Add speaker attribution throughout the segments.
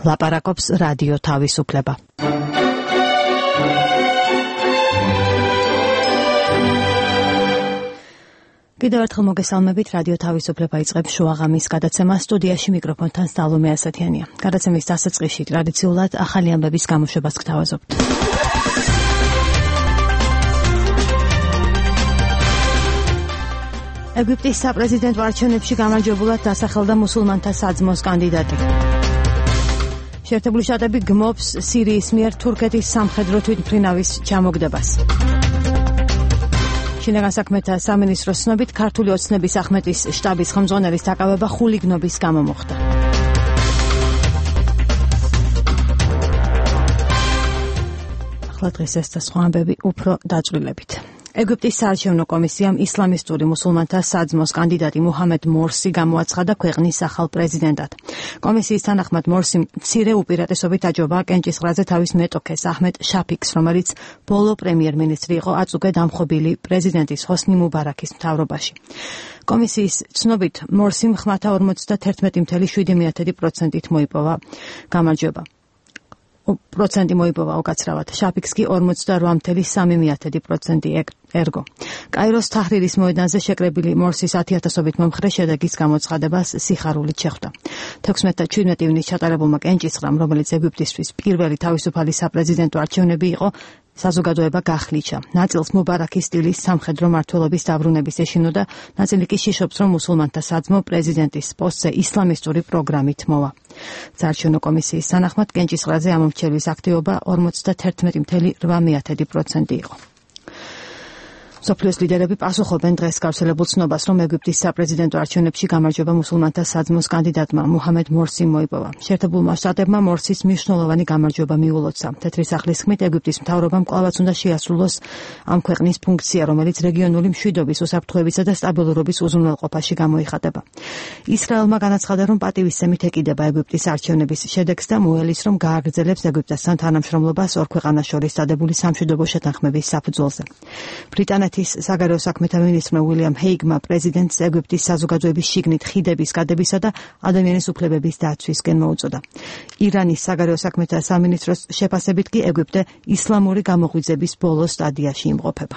Speaker 1: ლაპარაკობს რადიო თავისუფლება. კიდევ ერთხელ მოგესალმებით, რადიო თავისუფლება იწყებს შუაღამის გადაცემას. სტუდიაში მიკროფონთან სალომე ასათიანია. გადაცემის დასაწყისში ტრადიციულად ახალი ამბების გამოშვებას გთავაზობთ. ეგვიპტის საპრეზიდენტო არჩევნებში გამარჯვებულად დასახელდა მუსულმანთა საძმოს კანდიდატი. შეერთებული შტატები გმობს სირიის მიერ თურქეთის სამხედრო თვითმფრინავის ჩამოგდებას. შინაგან საქმეთა სამინისტროს ცნობით ქართული ოცნების ახმეტის შტაბის ხელმძღვანელის დაკავება ხულიგნობის გამო მოხდა. ახლა დღეს ეს და სხვა ამბები უფრო დაწვრილებით. ეგვიპტის საარჩევნო კომისიამ ისლამისტური მუსულმანთა საძმოს კანდიდატი მუჰამედ მორსი გამოაცხადა ქვეყნის ახალ პრეზიდენტად. კომისიის თანახმად მორსიმ მცირე უპირატესობით აჯობა კენჭისყრაზე თავის მეტოქეს აჰმედ შაფიქს, რომელიც ბოლო პრემიერ-მინისტრი იყო აწუგე დამხობილი პრეზიდენტის ჰოსნი მუბარაქის მთავრობაში. კომისიის ცნობით მორსიმ ხმათა 51.7%-ით მოიპოვა გამარჯვება. მოიპოვა უკაცრავად. შაფიქს კი 48.3% ერგო. კაიროს თაჰრირის მოედანზე შეკრებილი მორსის 10,000-ობით მომხრე შედეგის გამოცხადებას სიხარულით შეხვდა. 16-17 ივნის ჩატარებულმა კენჭისყრამ, რომელიც ეგვიპტისთვის პირველი თავისუფალი საპრეზიდენტო არჩევნები იყო, საზოგადოება გახლიჩა. ნაწილს მუბარაქის სტილის სამხედრო მმართველობის დაბრუნების ეშინო და ნაწილი კი შიშობს, რომ მუსულმანთა საძმო პრეზიდენტის პოსტზე ისლამისტური პროგრამით მოვა. საარჩევნო კომისიის თანახმად კენჭისყრაზე ამომრჩევლის აქტივობა 51.8% იყო. მსოფლიოს ლიდერები პასუხობენ დღეს გავრცელებულ ცნობას, რომ ეგვიპტის საპრეზიდენტო არჩევნებში გამარჯვება მუსულმანთა საძმოს კანდიდატმა მუჰამედ მორსიმ მოიპოვა. შეერთებულმა შტატებმა მორსის მნიშვნელოვანი გამარჯვება მიულოცა. თეთრი სახლის ხმით ეგვიპტის მთავრობამ კვლავაც უნდა შეასრულოს ამ ქვეყნის ფუნქცია, რომელიც რეგიონული მშვიდობის, უსაფრთხოებისა და სტაბილურობის უზრუნველყოფაში გამოიხატება. ისრაელმა განაცხადა, რომ პატივისცემით ეკიდება ეგვიპტის არჩევნების შედეგს და მოელის, რომ გააგრძელებს ეგვიპტესთან თანამშრომლობას ორ ქვეყანას შორის დადებული სამშვიდობო შეთანხმების საფუძველზე. ბრიტანეთის საგარეო საქმეთა მინისტრმა უილიამ ჰეიგმა პრეზიდენტს ეგვიპტის საზოგადოების შიგნით ხიდების გადებისა და ადამიანის უფლებების დაცვისკენ მოუწოდა. ირანის საგარეო საქმეთა სამინისტროს შეფასებით კი ეგვიპტე ისლამური გამოღვიძების ბოლო სტადიაში იმყოფება.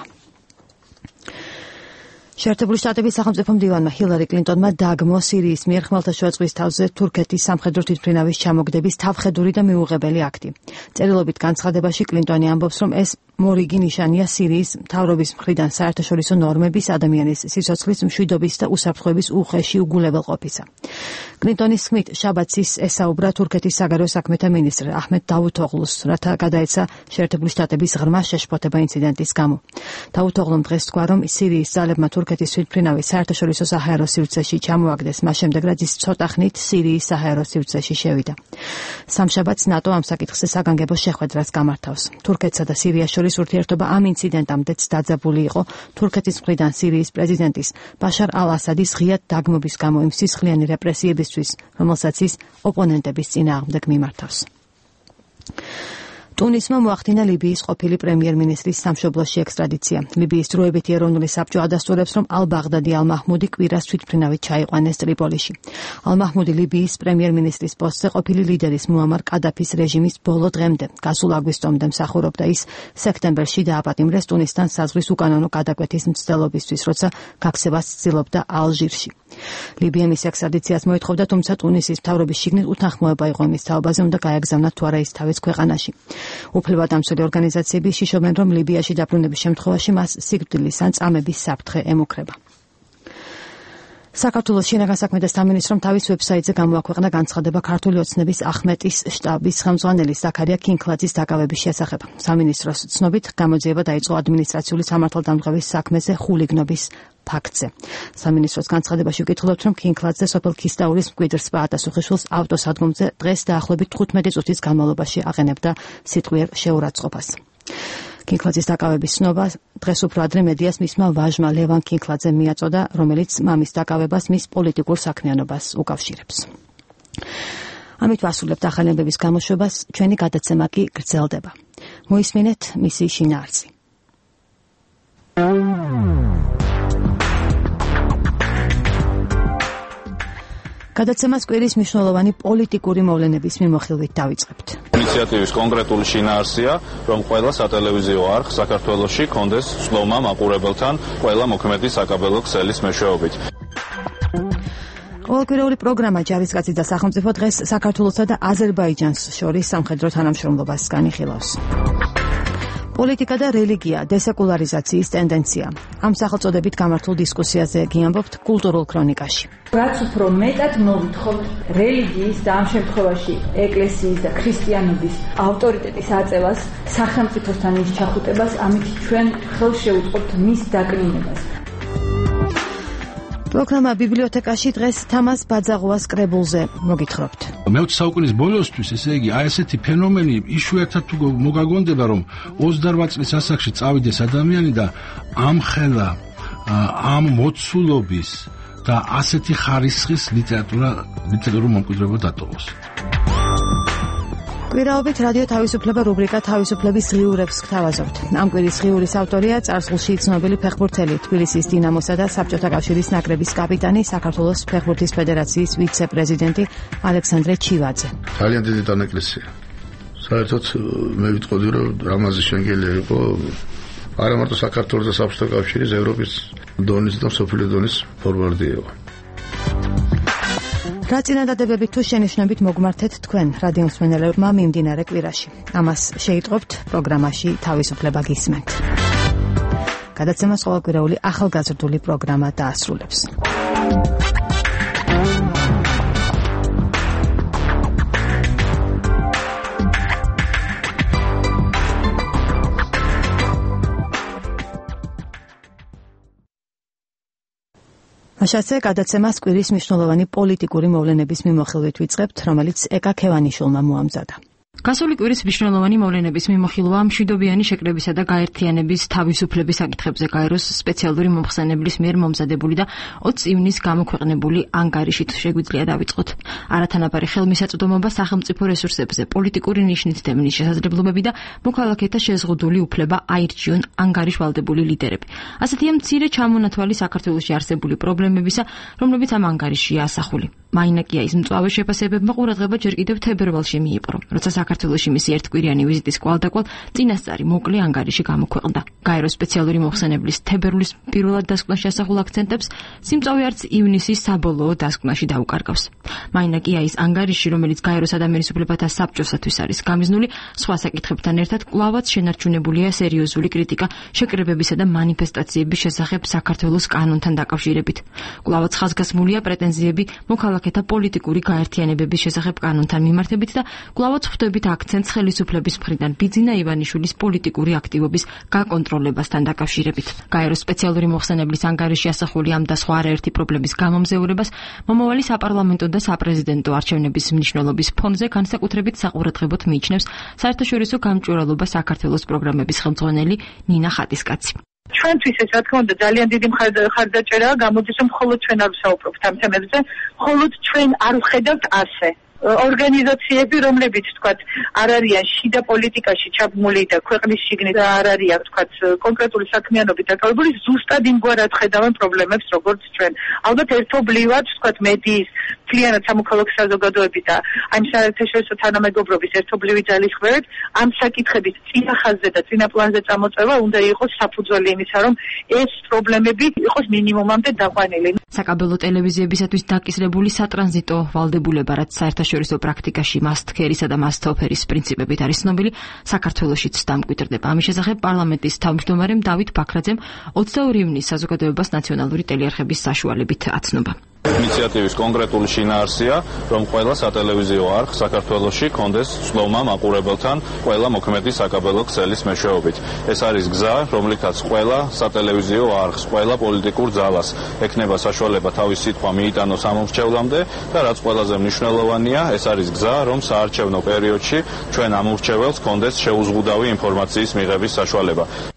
Speaker 1: შეერთებული შტატების სახელმწიფო მდივანმა ჰილარი კლინტონმა დაგმო სირიის მიერ ხმელთაშუა ზღვის თავზე თურქეთის სამხედრო თვითმფრინავის ჩამოგდების თავხედური და მიუღებელი აქტი. წერილობით განცხადებაში კლინტონი ამბობს, რომ ეს მორიგი ნიშანია სირიის მთავრობის მხრიდან საერთაშორისო ნორმების, ადამიანის სიცოცხლის, მშვიდობის და უსაფრთხოების უხეში უგულებელყოფისა. კლინტონის თქმით, შაბათს ესაუბრა თურქეთის საგარეო საქმეთა მინისტრ აჰმედ დავუთოღლუს, რათა გადაეცა შეერთებული შტატების ღრმა შეშფოთება ინციდენტის გამო. დავუთოღლუმ დღეს თქვა, რომ სირიის ძალებმა თურქეთის თვითმფრინავი საერთაშორისო საჰაერო სივრცეში ჩამოაგდეს, მას შემდეგ რაც ის ცოტა ხნით სირიის საჰაერო სივრცეში შევიდა. სამშაბათს ნატო ამ საკითხზე საგანგებო შეხვედრას გამართავს. თურქეთსა და სირიას შორის ურთიერთობა ამ ინციდენტამდეც დაძაბული იყო თურქეთის მხრიდან სირიის პრეზიდენტის ბაშარ ალ-ასადის ღიად დაგმობის გამო იმ სისხლიანი რეპრესიებისთვის, რომელსაც ის ოპონენტების წინააღმდეგ მიმართავს. ტუნისმა მოახდინა ლიბიის ყოფილი პრემიერ-მინისტრის სამშობლოში ექსტრადიცია. ლიბიის დროებითი ეროვნული საბჭო ადასტურებს, რომ ალ-ბაღდადი ალ-მაჰმუდი კვირას თვითმფრინავით ჩაიყვანეს ტრიპოლიში. ალ-მაჰმუდი ლიბიის პრემიერ-მინისტრის პოსტზე ყოფილი ლიდერის მუამარ კადაფის რეჟიმის ბოლო დღემდე, გასულ აგვისტომდე მსახურობდა. ის სექტემბერში დააპატიმრეს ტუნისთან საზღვრის უკანონო გადაკვეთის მცდელობისთვის, როცა გაქცევას ცდილობდა ალჟირში. ლიბია მის ექსტრადიციას მოითხოვდა, თუმცა ტუნისის მთავრობის შიგნით უთანხმოება იყო იმის თაობაზე, უნდა გაეგზავნათ თუ არა ის თავის ქვეყანაში. უფლებადამცველი ორგანიზაციები იშიშობენ, რომ ლიბიაში დაბრუნების შემთხვევაში მას სიკვდილის ან წამების საფრთხე ემუქრება. საქართველოს შინაგან საქმეთა სამინისტრომ თავის ვებსაიტზე გამოაქვეყნა განცხადება ქართული ოცნების ახმეტის შტაბის ხელმძღვანელის ზაქარია ქინქლაძის დაკავების შესახებ. სამინისტროს ცნობით გამოძიება დაიწყო ადმინისტრაციული სამართალდამცველის საქმეზე ხულიგნობის ფაქტზე. სამინისტროს განცხადებაში ვკითხულობთ, რომ ქინქლაძე სოფელ ქისტაურის მკვიდრ პაატასუხიშვილს ავტოსადგომზე დღეს დაახლოებით 15 წუთის განმავლობაში აყენებდა სიტყვიერ შეურაცხყოფას. ქინქლაძის დაკავების ცნობა დღეს უფრო ადრე მედიას მისმა ვაჟმა ლევან ქინქლაძემ მიაწოდა, რომელიც მამის დაკავებას მის პოლიტიკურ საქმიანობას უკავშირებს. ამით ვასრულებთ ახალი ამბების გამოშვებას, ჩვენი გადაცემა კი გრძელდება. მოისმინეთ მისი შინაარსი. გადაცემას კვირის მნიშვნელოვანი პოლიტიკური მოვლენების მიმოხილვით დავიწყებთ.
Speaker 2: ინიციატივის კონკრეტული შინაარსია, რომ ყველა სატელევიზიო არხ საქართველოში კონდეს ცნობა მაყურებელთან ყველა მოქმედი საკაბელო ქსელის მეშვეობით.
Speaker 1: ყოველკვირეული პროგრამა ჯარისკაცი და სახელმწიფო დღეს საქართველოსა და აზერბაიჯანს შორის სამხედრო თანამშრომლობას განიხილავს. პოლიტიკა და რელიგია, დესეკულარიზაციის ტენდენცია. ამ სახელწოდებით გამართულ დისკუსიაზე გიამბობთ კულტურულ ქრონიკაში.
Speaker 3: რაც უფრო მეტად მოვითხოვთ რელიგიის და ამ შემთხვევაში ეკლესიის და ქრისტიანობის ავტორიტეტის აწევას, სახელმწიფოსთან მის ჩახუტებას, ამით ჩვენ ხელს შევუწყობთ მის დაკნინებას. პროგრამა ბიბლიოთეკაში დღეს თამას ბაძაღუას კრებულზე მოგითხრობთ.
Speaker 4: მე-20 საუკუნის ბოლოსთვის, ესე იგი, ესეთი ფენომენი იშვიათად თუ მოგაგონდება, რომ 28 წლის ასაკში წავიდეს ადამიანი და ამხელა ამ მოცულობის და ასეთი ხარისხის ლიტერატურულ მომკვიდრეობა დატოვოს.
Speaker 1: კვირაობით რადიო თავისუფლება რუბრიკა თავისუფლების ღიურებს გთავაზობთ. ამ კვირის ღიურის ავტორია წარსულში ცნობილი ფეხბურთელი, თბილისის დინამოსა და საბჭოთა კავშირის ნაკრების კაპიტანი, საქართველოს ფეხბურთის ფედერაციის ვიცე-პრეზიდენტი ალექსანდრე ჩივაძე.
Speaker 5: ძალიან დიდი დანაკლისია. საერთოდ მე ვიტყოდი, რომ რამაზი შენგელი იყო არა მარტო საქართველოს და საბჭოთა კავშირის, ევროპის დონის და მსოფლიო დონის ფორვარდია.
Speaker 1: რა წინადადებებით თუ შენიშვნებით მოგმართეთ თქვენ რადიომსმენელებმა მიმდინარე კვირაში. ამას შეიტყობთ პროგრამაში თავისუფლება გისმენთ. გადაცემას ყოველკვირეული ახალგაზრდული პროგრამა დაასრულებს. მაშასე გადაცემას კვირის მნიშვნელოვანი პოლიტიკური მოვლენების მიმოხილვით ვიწყებთ, რომელიც ეკა ქევანიშვილმა მოამზადა.
Speaker 6: გასული კვირის მნიშვნელოვანი მოვლენების მიმოხილვა მშვიდობიანი შეკრებისა და გაერთიანების თავისუფლების საკითხებზე გაეროს სპეციალური მომხსენებლის მიერ მომზადებული და 20 ივნისს გამოქვეყნებული ანგარიშით შეგვიძლია დავიწყოთ. არათანაბარი ხელმისაწვდომობა სახელმწიფო რესურსებზე, პოლიტიკური ნიშნით დევნის შესაძლებლობები და მოქალაქეთა შეზღუდული უფლება აირჩიონ ანგარიშვალდებული ლიდერები. ასეთია მცირე ჩამონათვალი საქართველოში არსებული პრობლემებისა, რომლებიც ამ ანგარიშია ასახული. მაინაკიაის მწვავე შეფასებებმა ყურადღება ჯერ კიდევ თებერვალში მიიპყრო, როცა საქართველოში მისი ერთკვირიანი ვიზიტის კვალდაკვალ წინასწარი მოკლე ანგარიში გამოქვეყნდა. გაეროს სპეციალური მომხსენებლის თებერვლის პირველად დასკვნაში ასახულ აქცენტებს სიმწვავე არც ივნისის საბოლოო დასკვნაში დაუკარგავს. მაინაკიაის ანგარიში, რომელიც გაეროს ადამიანის უფლებათა საბჭოსათვის არის გამიზნული, სხვა საკითხებთან ერთად კვლავაც შენარჩუნებულია სერიოზული კრიტიკა შეკრებებისა და მანიფესტაციების შესახებ საქართველოს კანონთან დაკავშირებით. კვლავაც ხაზგასმულია პრეტენზიები მოქალაქეთა პოლიტიკური გაერთიანებების შესახებ კანონთან მიმართებით და კვლავაც ხვდებით აქცენტს ხელისუფლების მხრიდან ბიძინა ივანიშვილის პოლიტიკური აქტივობის გაკონტროლებასთან დაკავშირებით. გაეროს სპეციალური მომხსენებლის ანგარიში ასახული ამ და სხვა არაერთი პრობლემის გამომზეურებას მომავალი საპარლამენტო და საპრეზიდენტო არჩევნების მნიშვნელობის ფონზე განსაკუთრებით საყურადღებოდ მიიჩნევს საერთაშორისო გამჭვირვალობა საქართველოს პროგრამების ხელმძღვანელი ნინა ხატისკაცი.
Speaker 7: ჩვენთვის ეს რა თქმა უნდა ძალიან დიდი მხარდაჭერაა, გამოდის რომ მხოლოდ ჩვენ არ ვსაუბრობთ ამ თემებზე, მხოლოდ ჩვენ არ ვხედავთ ასე. ორგანიზაციები, რომლებიც თქვათ არ არიან შიდა პოლიტიკაში ჩაბმული და ქვეყნის შიგნით არ არიან თქვათ კონკრეტული საქმიანობით დაკავებული, ზუსტად იმგვარად ხედავენ პრობლემებს, როგორც ჩვენ. ალბათ ერთობლივად თქვათ მედიის, მთლიანად სამოქალაქო საზოგადოების და ამ საერთაშორისო თანამეგობრობის ერთობლივი ძალისხმევით ამ საკითხების წინა ხაზზე და წინა პლანზე წამოწევა უნდა იყოს საფუძველი იმისა, რომ ეს პრობლემები იყოს მინიმუმამდე დაყვანილი.
Speaker 6: საკაბელო ტელევიზიებისათვის დაკისრებული სატრანზიტო ვალდებულება, რაც საერთაშორისო პრაქტიკაში მასტქერისა და მასტოფერის პრინციპებით არის ცნობილი, საქართველოშიც დამკვიდრდება. ამის შესახებ პარლამენტის თავმჯდომარემ დავით ბაქრაძემ 22 ივნისს საზოგადოებას ნაციონალური ტელეარხების საშუალებით აცნობა.
Speaker 2: ინიციატივის კონკრეტული შინაარსია, რომ ყველა სატელევიზიო არხ საქართველოში კონდეს ცნობა მაყურებელთან ყველა მოქმედი საკაბელო ქსელის მეშვეობით. ეს არის გზა, რომლითაც ყველა სატელევიზიო არხს, ყველა პოლიტიკურ ძალას ექნება საშუალება თავის სიტყვა მიიტანოს ამომრჩევლამდე და რაც ყველაზე მნიშვნელოვანია, ეს არის გზა, რომ საარჩევნო პერიოდში ჩვენ ამომრჩეველს კონდეს შეუზღუდავი ინფორმაციის მიღების საშუალება.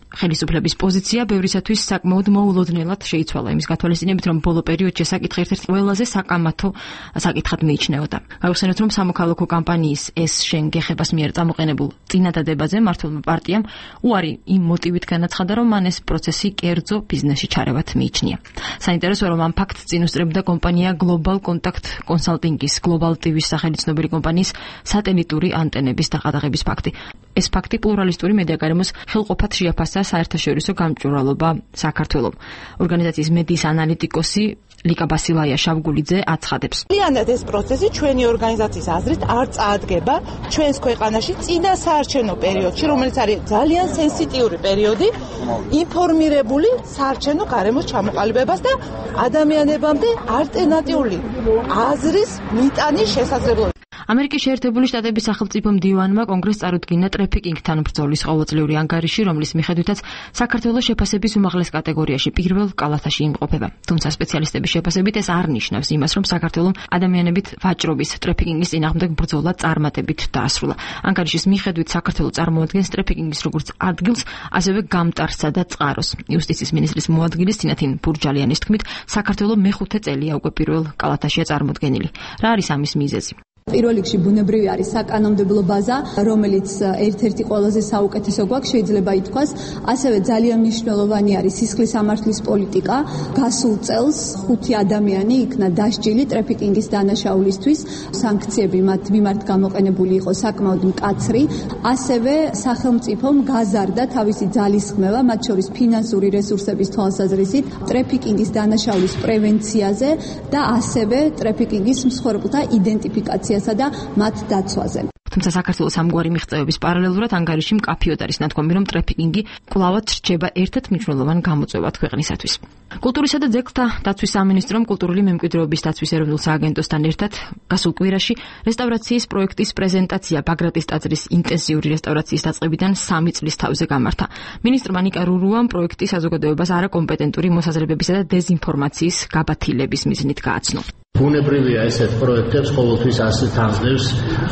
Speaker 6: ხელისუფლების პოზიცია ბევრისათვის საკმაოდ მოულოდნელად შეიცვალა იმის გათვალისწინებით, რომ ბოლო პერიოდში საკითხი ერთ-ერთ ყველაზე საკამათო საკითხად მიიჩნეოდა. გავიხსენოთ, რომ სამოქალაქო კამპანიის ეს შენ გეხებას მიერ წამოყენებულ წინადადებაზე მართლმა პარტიამ უარი იმ მოტივით განაცხადა, რომ მან ეს პროცესი კერძო ბიზნესში ჩარევად მიიჩნია. საინტერესოა, რომ ამ ფაქტს წინ უსწრებდა კომპანია Global Contact Consulting-ის Global TV-ის სახელით ცნობილი კომპანიის სატელიტური ანტენების დაყადაღების ფაქტი. ეს ფაქტი პლურალისტური მედიაგარემოს ხელყოფად შეაფასა საერთაშორისო გამჭვირვალობა საქართველოს. ორგანიზაციის მედიის ანალიტიკოსი ლიკა ბასილაია შავგულიძე აცხადებს.
Speaker 8: Ძალიანად ეს პროცესი ჩვენი ორგანიზაციის აზრით არ წაადგება ჩვენს ქვეყანაში წინა საარჩევნო პერიოდში, რომელიც არის ძალიან სენსიტიური პერიოდი, ინფორმირებული საარჩევნო გარემოს ჩამოყალიბებას და ადამიანებამდე ალტერნატიული აზრის მიტანის შესაძლებლობას.
Speaker 6: ამერიკის შეერთებული შტატების სახელმწიფო მდივანმა კონგრესს წარუდგინა ტრაფიკინგთან ბრძოლის ყოველწლიური ანგარიში, რომლის მიხედვითაც საქართველოს შეფასების უმაღლეს კატეგორიაში პირველ კალათაში იმყოფება. თუმცა სპეციალისტების შეფასებით ეს არ ნიშნავს იმას, რომ საქართველოს ადამიანებით ვაჭრობის ტრაფიკინგის წინააღმდეგ ბრძოლა წარმატებით დაასრულა. ანგარიშის მიხედვით საქართველოს წარმოადგენს ტრაფიკინგის როგორც ადგილს, ასევე გამტარსა და წყაროს. იუსტიციის მინისტრის მოადგილის თინათინ ბურჯალიანის თქმით, საქართველოს მეხუთე წელია უკვე პირველ კალათაშია წარმოდგენილი. რა არის ამის მიზეზი?
Speaker 9: პირველ რიგში ბუნებრივი არის საკანონმდებლო ბაზა, რომელიც ერთ-ერთი ყველაზე საუკეთესო გვაქვს, შეიძლება ითქვას. ასევე ძალიან მნიშვნელოვანი არის სისხლის სამართლის პოლიტიკა. გასულ წელს 5 ადამიანი იქნა დასჯილი ტრაფიკინგის დანაშაულისთვის. სანქციები მათ მიმართ გამოყენებული იყო საკმაოდ მკაცრი. ასევე სახელმწიფომ გაზარდა თავისი ძალისხმევა, მათ შორის ფინანსური რესურსების თვალსაზრისით, ტრაფიკინგის დანაშაულის პრევენციაზე და ასევე ტრაფიკინგის მსხვერპლთა იდენტიფიკაციაზე და მათ დაცვაზე.
Speaker 6: თუმცა საქართველოს ამგვარი მიღწევების პარალელურად ანგარიში მკაფიოდ არის ნათქვამი, რომ ტრაფიკინგი კვლავაც რჩება ერთ-ერთ მნიშვნელოვან გამოწვევად ქვეყნისათვის. კულტურისა და ძეგლთა დაცვის სამინისტრომ კულტურული მემკვიდრეობის დაცვის ეროვნულ სააგენტოსთან ერთად გასულ კვირაში რესტავრაციის პროექტის პრეზენტაცია ბაგრატის ტაძრის ინტენსიური რესტავრაციის დაწყებიდან 3 წლის თავზე გამართა. მინისტრმა ნიკა რურუამ პროექტის საზოგადოებას არაკომპეტენტური მოსაზრებებისა და დეზინფორმაციის გაბათილების მიზნით გააცნო.
Speaker 5: ბუნებრივია ესეთ პროექტებს ყოველთვის ასეთ თანხმდევს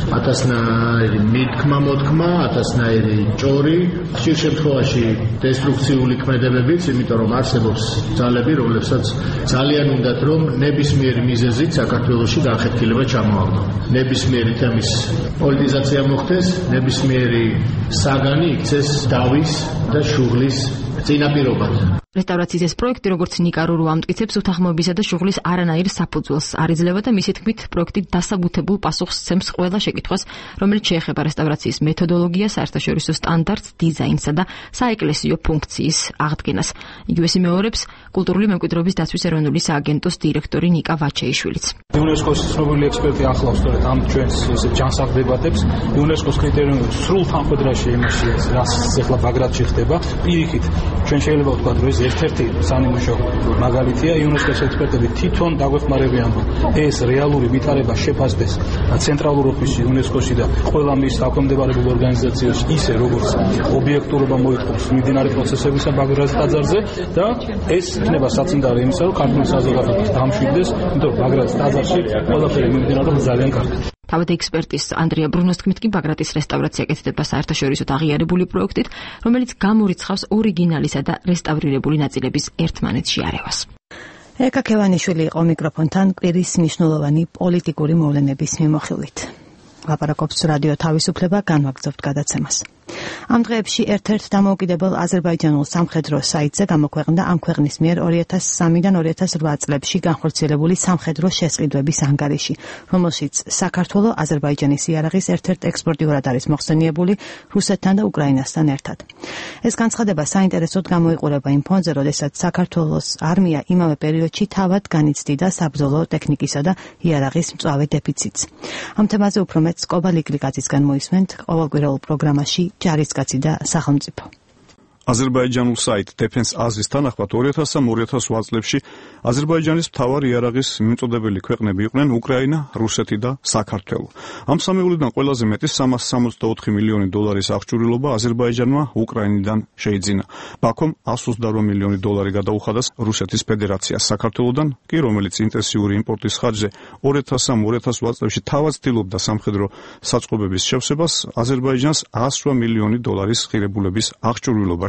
Speaker 5: ათასნაირი მითქმა მოთქმა, ათასნაირი ჭორი, ხშირ შემთხვევაში დესტრუქციული ქმედებებიც, იმიტომ რომ არსებობს ძალები, რომლებსაც ძალიან უნდათ რომ ნებისმიერი მიზეზით საქართველოში განხეთქილება ჩამოაყენონ. ნებისმიერი თემის პოლიტიზაცია მოხდეს, ნებისმიერი საგანი იქცეს დავის და შუღლის წინაპირობად.
Speaker 6: რესტავრაციის ეს პროექტი, როგორც ნიკა რურუ ამტკიცებს, უთანხმოებისა და შუღლის არანაირ საფუძველს არ იძლევა და მისი თქმით, პროექტი დასაბუთებულ პასუხს სცემს ყველა შეკითხვას, რომელიც შეეხება რესტავრაციის მეთოდოლოგიას, საერთაშორისო სტანდარტს, დიზაინსა და საეკლესიო ფუნქციის აღდგენას. იგივე იმეორებს კულტურული მემკვიდრეობის დაცვის ეროვნული სააგენტოს დირექტორი ნიკა ვაჩეიშვილიც.
Speaker 10: იუნესკოს ცნობილი ექსპერტი ახლავს სწორედ ამ ჩვენს ჯანსაღ დებატებს. იუნესკოს კრიტერიუმები სრულ თანხმედრაში იმაში, რაც ახლა ბაგრატში ხდება, პირიქით ჩვენ შეიძლება ვთქვათ, რომ ერთ-ერთი სანიმუშო მაგალითია. იუნესკოს ექსპერტები თვითონ დაგვეხმარებიან, რომ ეს რეალური ვითარება შეფასდეს ცენტრალურ ოფისში იუნესკოში და ყველა მის დაქვემდებარებულ ორგანიზაციაში, ისე როგორც ობიექტურობა მოითხოვს მიმდინარე პროცესებისა ბაგრატის ტაძარზე და ეს იქნება საწინდარი იმისა, რომ ქართული საზოგადოება დამშვიდდეს, იმიტომ რომ ბაგრატის ტაძარში ყველაფერი მიმდინარეობს ძალიან კარგად.
Speaker 6: თავად ექსპერტის ანდრია ბრუნოს თქმით კი ბაგრატის რესტავრაცია კეთდება საერთაშორისოდ აღიარებული პროექტით, რომელიც გამორიცხავს ორიგინალისა და რესტავრირებული ნაწილების ერთმანეთში არევას.
Speaker 1: ეკა ქევანიშვილი იყო მიკროფონთან კვირის მნიშვნელოვანი პოლიტიკური მოვლენების მიმოხილვით. ლაპარაკობს რადიო თავისუფლება, განვაგრძობთ გადაცემას. ამ დღეებში ერთ-ერთ დამოუკიდებელ აზერბაიჯანულ სამხედრო საიტზე გამოქვეყნდა ამ ქვეყნის მიერ 2003-დან 2008 წლებში განხორციელებული სამხედრო შესყიდვების ანგარიში, რომელშიც საქართველო აზერბაიჯანის იარაღის ერთ-ერთ ექსპორტიორად არის მოხსენიებული რუსეთთან და უკრაინასთან ერთად. ეს განცხადება საინტერესოდ გამოიყურება იმ ფონზე, როდესაც საქართველოს არმია იმავე პერიოდში თავად განიცდიდა საბრძოლო ტექნიკისა და იარაღის მწვავე დეფიციტს. ამ თემაზე უფრო მეტ სკობა ლიგრიგაძისგან მოისმენთ ყოველკვირეულ პროგრამაში ჯარისკაცი და სახელმწიფო.
Speaker 11: აზერბაიჯანულ საიტ Defense Azis თანახმად 2003-2008 წლებში აზერბაიჯანის მთავარი იარაღის მიმწოდებელი ქვეყნები იყვნენ უკრაინა, რუსეთი და საქართველო. ამ სამეულიდან ყველაზე მეტი 364 მილიონი დოლარის აღჭურვილობა აზერბაიჯანმა უკრაინიდან შეიძინა. ბაქომ 128 მილიონი დოლარი გადაუხადას რუსეთის ფედერაციას, საქართველოდან კი, რომელიც ინტენსიური იმპორტის ხარჯზე 2003-2008 წლებში თავად ცდილობდა სამხედრო საწყობების შევსებას, აზერბაიჯანს 108 მილიონი დოლარის ღირებულების აღჭურვილობაში